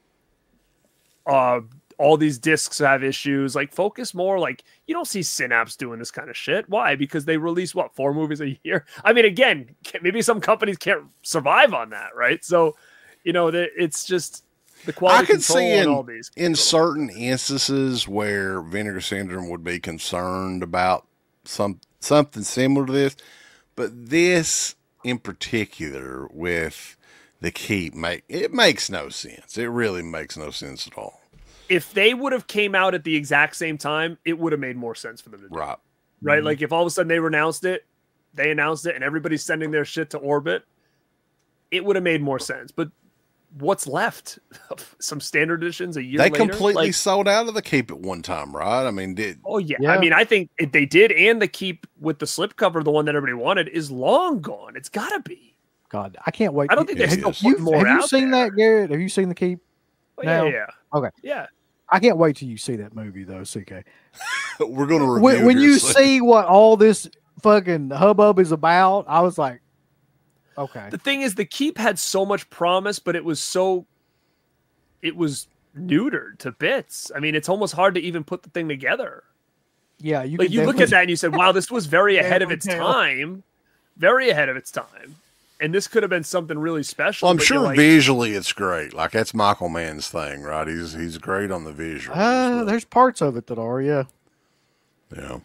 uh, all these discs have issues. Like, focus more. Like, you don't see Synapse doing this kind of shit. Why? Because they release what, four movies a year? I mean, again, maybe some companies can't survive on that, right? So, you know, the, it's just the quality I could control see and in, all these. in certain instances where Vinegar Syndrome would be concerned about some something similar to this, but this in particular with the Keep, make it makes no sense. It really makes no sense at all. If they would have came out at the exact same time, it would have made more sense for them to do. Right. Right? Like if all of a sudden they announced it, they announced it, and everybody's sending their shit to orbit, it would have made more sense. But what's left? Some standard editions a year They later? completely Like, sold out of the Keep at one time, right? I mean, did oh yeah. Yeah. I mean, I think if they did, and the Keep with the slipcover, the one that everybody wanted, is long gone. It's got to be. God, I can't wait. I don't think It they're is. still you, putting more have you out seen there. that, Garrett? Have you seen the Keep? Oh, yeah, now? yeah, yeah. Okay. Yeah. I can't wait till you see that movie, though, C K. we're going to review When, when it you here soon. see what all this fucking hubbub is about, I was like, okay. The thing is, the Keep had so much promise, but it was so, it was neutered to bits. I mean, it's almost hard to even put the thing together. Yeah, you Like can you look definitely- at that and you said, "Wow, this was very ahead of its Definitely tell. time, very ahead of its time." And this could have been something really special. Well, I'm but sure you're like, visually it's great. Like that's Michael Mann's thing, right? He's he's great on the visual. Uh, there's parts of it that are, yeah. yeah.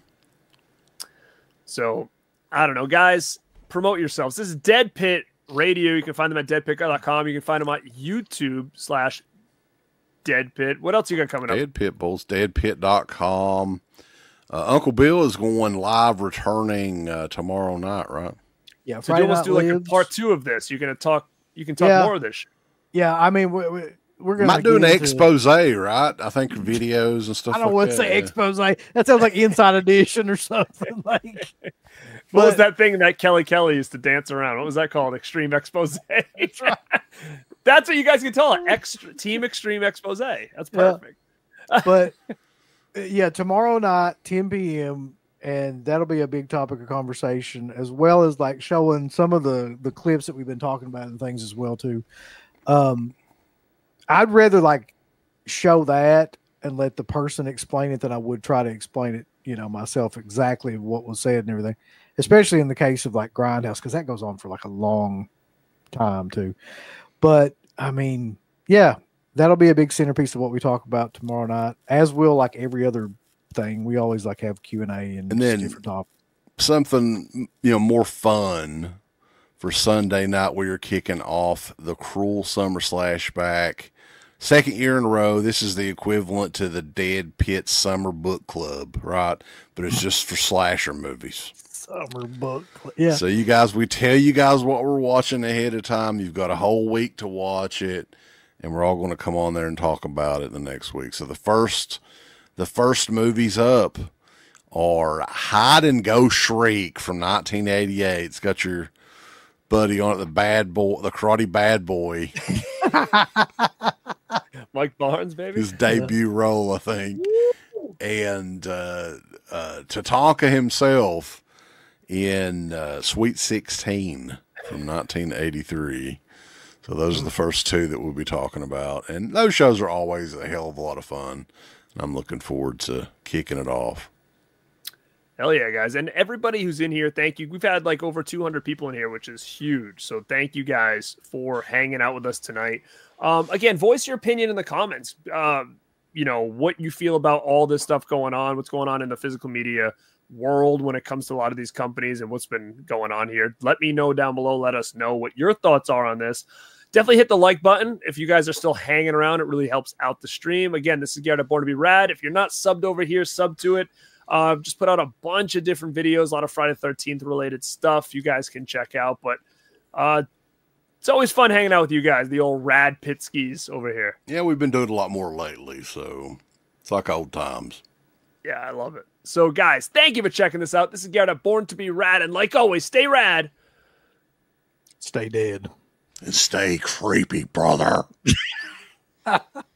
So I don't know, guys. Promote yourselves. This is Dead Pit Radio. You can find them at dead pit dot com. You can find them on YouTube slash Dead Pit. What else you got coming up? Dead Pit Bulls, dead pit dot com. Uh, Uncle Bill is going live returning uh, tomorrow night, right? Yeah, So Friday you almost Night do like a Lives. part two of this. You're gonna talk. You can talk Yeah. more of this. Shit. Yeah, I mean, we, we, we're going to Might do an expose, right? I think videos and stuff I don't like want to that. say yeah. expose. That sounds like Inside Edition or something. Like, What was But- that thing that Kelly Kelly used to dance around? What was that called? Extreme Expose. That's right. That's what you guys can tell it. Extra Team Extreme Expose. That's Yeah. perfect. but uh, yeah, tomorrow night, ten p.m. and that'll be a big topic of conversation, as well as like showing some of the the clips that we've been talking about and things as well too. Um, I'd rather like show that and let the person explain it than I would try to explain it, you know, myself exactly what was said and everything. Especially in the case of like Grindhouse, because that goes on for like a long time too. But I mean, yeah, that'll be a big centerpiece of what we talk about tomorrow night, as will like every other thing. We always like have Q and A and, And then different topics. Something, you know, more fun for Sunday night. We are kicking off the Cruel Summer Slashback. Second year in a row. This is the equivalent to the Dead Pit Summer Book Club, right? But it's just for slasher movies. Summer book. Yeah. So you guys, we tell you guys what we're watching ahead of time. You've got a whole week to watch it, and we're all going to come on there and talk about it the next week. So the first, the first movies up are Hide and Go Shriek from nineteen eighty-eight. It's got your buddy on it, the bad boy, the karate bad boy. Mike Barnes, baby. His debut role, I think. And uh, uh, Tatanka himself in uh, Sweet sixteen from nineteen eighty-three. So those are the first two that we'll be talking about. And those shows are always a hell of a lot of fun. I'm looking forward to kicking it off. Hell yeah, guys. And everybody who's in here, thank you. We've had like over two hundred people in here, which is huge. So thank you guys for hanging out with us tonight. Um, again, voice your opinion in the comments. Um, you know, what you feel about all this stuff going on, what's going on in the physical media world when it comes to a lot of these companies and what's been going on here. Let me know down below. Let us know what your thoughts are on this. Definitely hit the like button if you guys are still hanging around. It really helps out the stream. Again, this is Garrett at Born to Be Rad. If you're not subbed over here, sub to it. Uh, just put out a bunch of different videos, a lot of Friday the thirteenth related stuff you guys can check out. But uh, it's always fun hanging out with you guys, the old Rad Pitskis over here. Yeah, we've been doing a lot more lately, so it's like old times. Yeah, I love it. So, guys, thank you for checking this out. This is Garrett at Born to Be Rad. And like always, stay rad. Stay dead. And stay creepy, brother.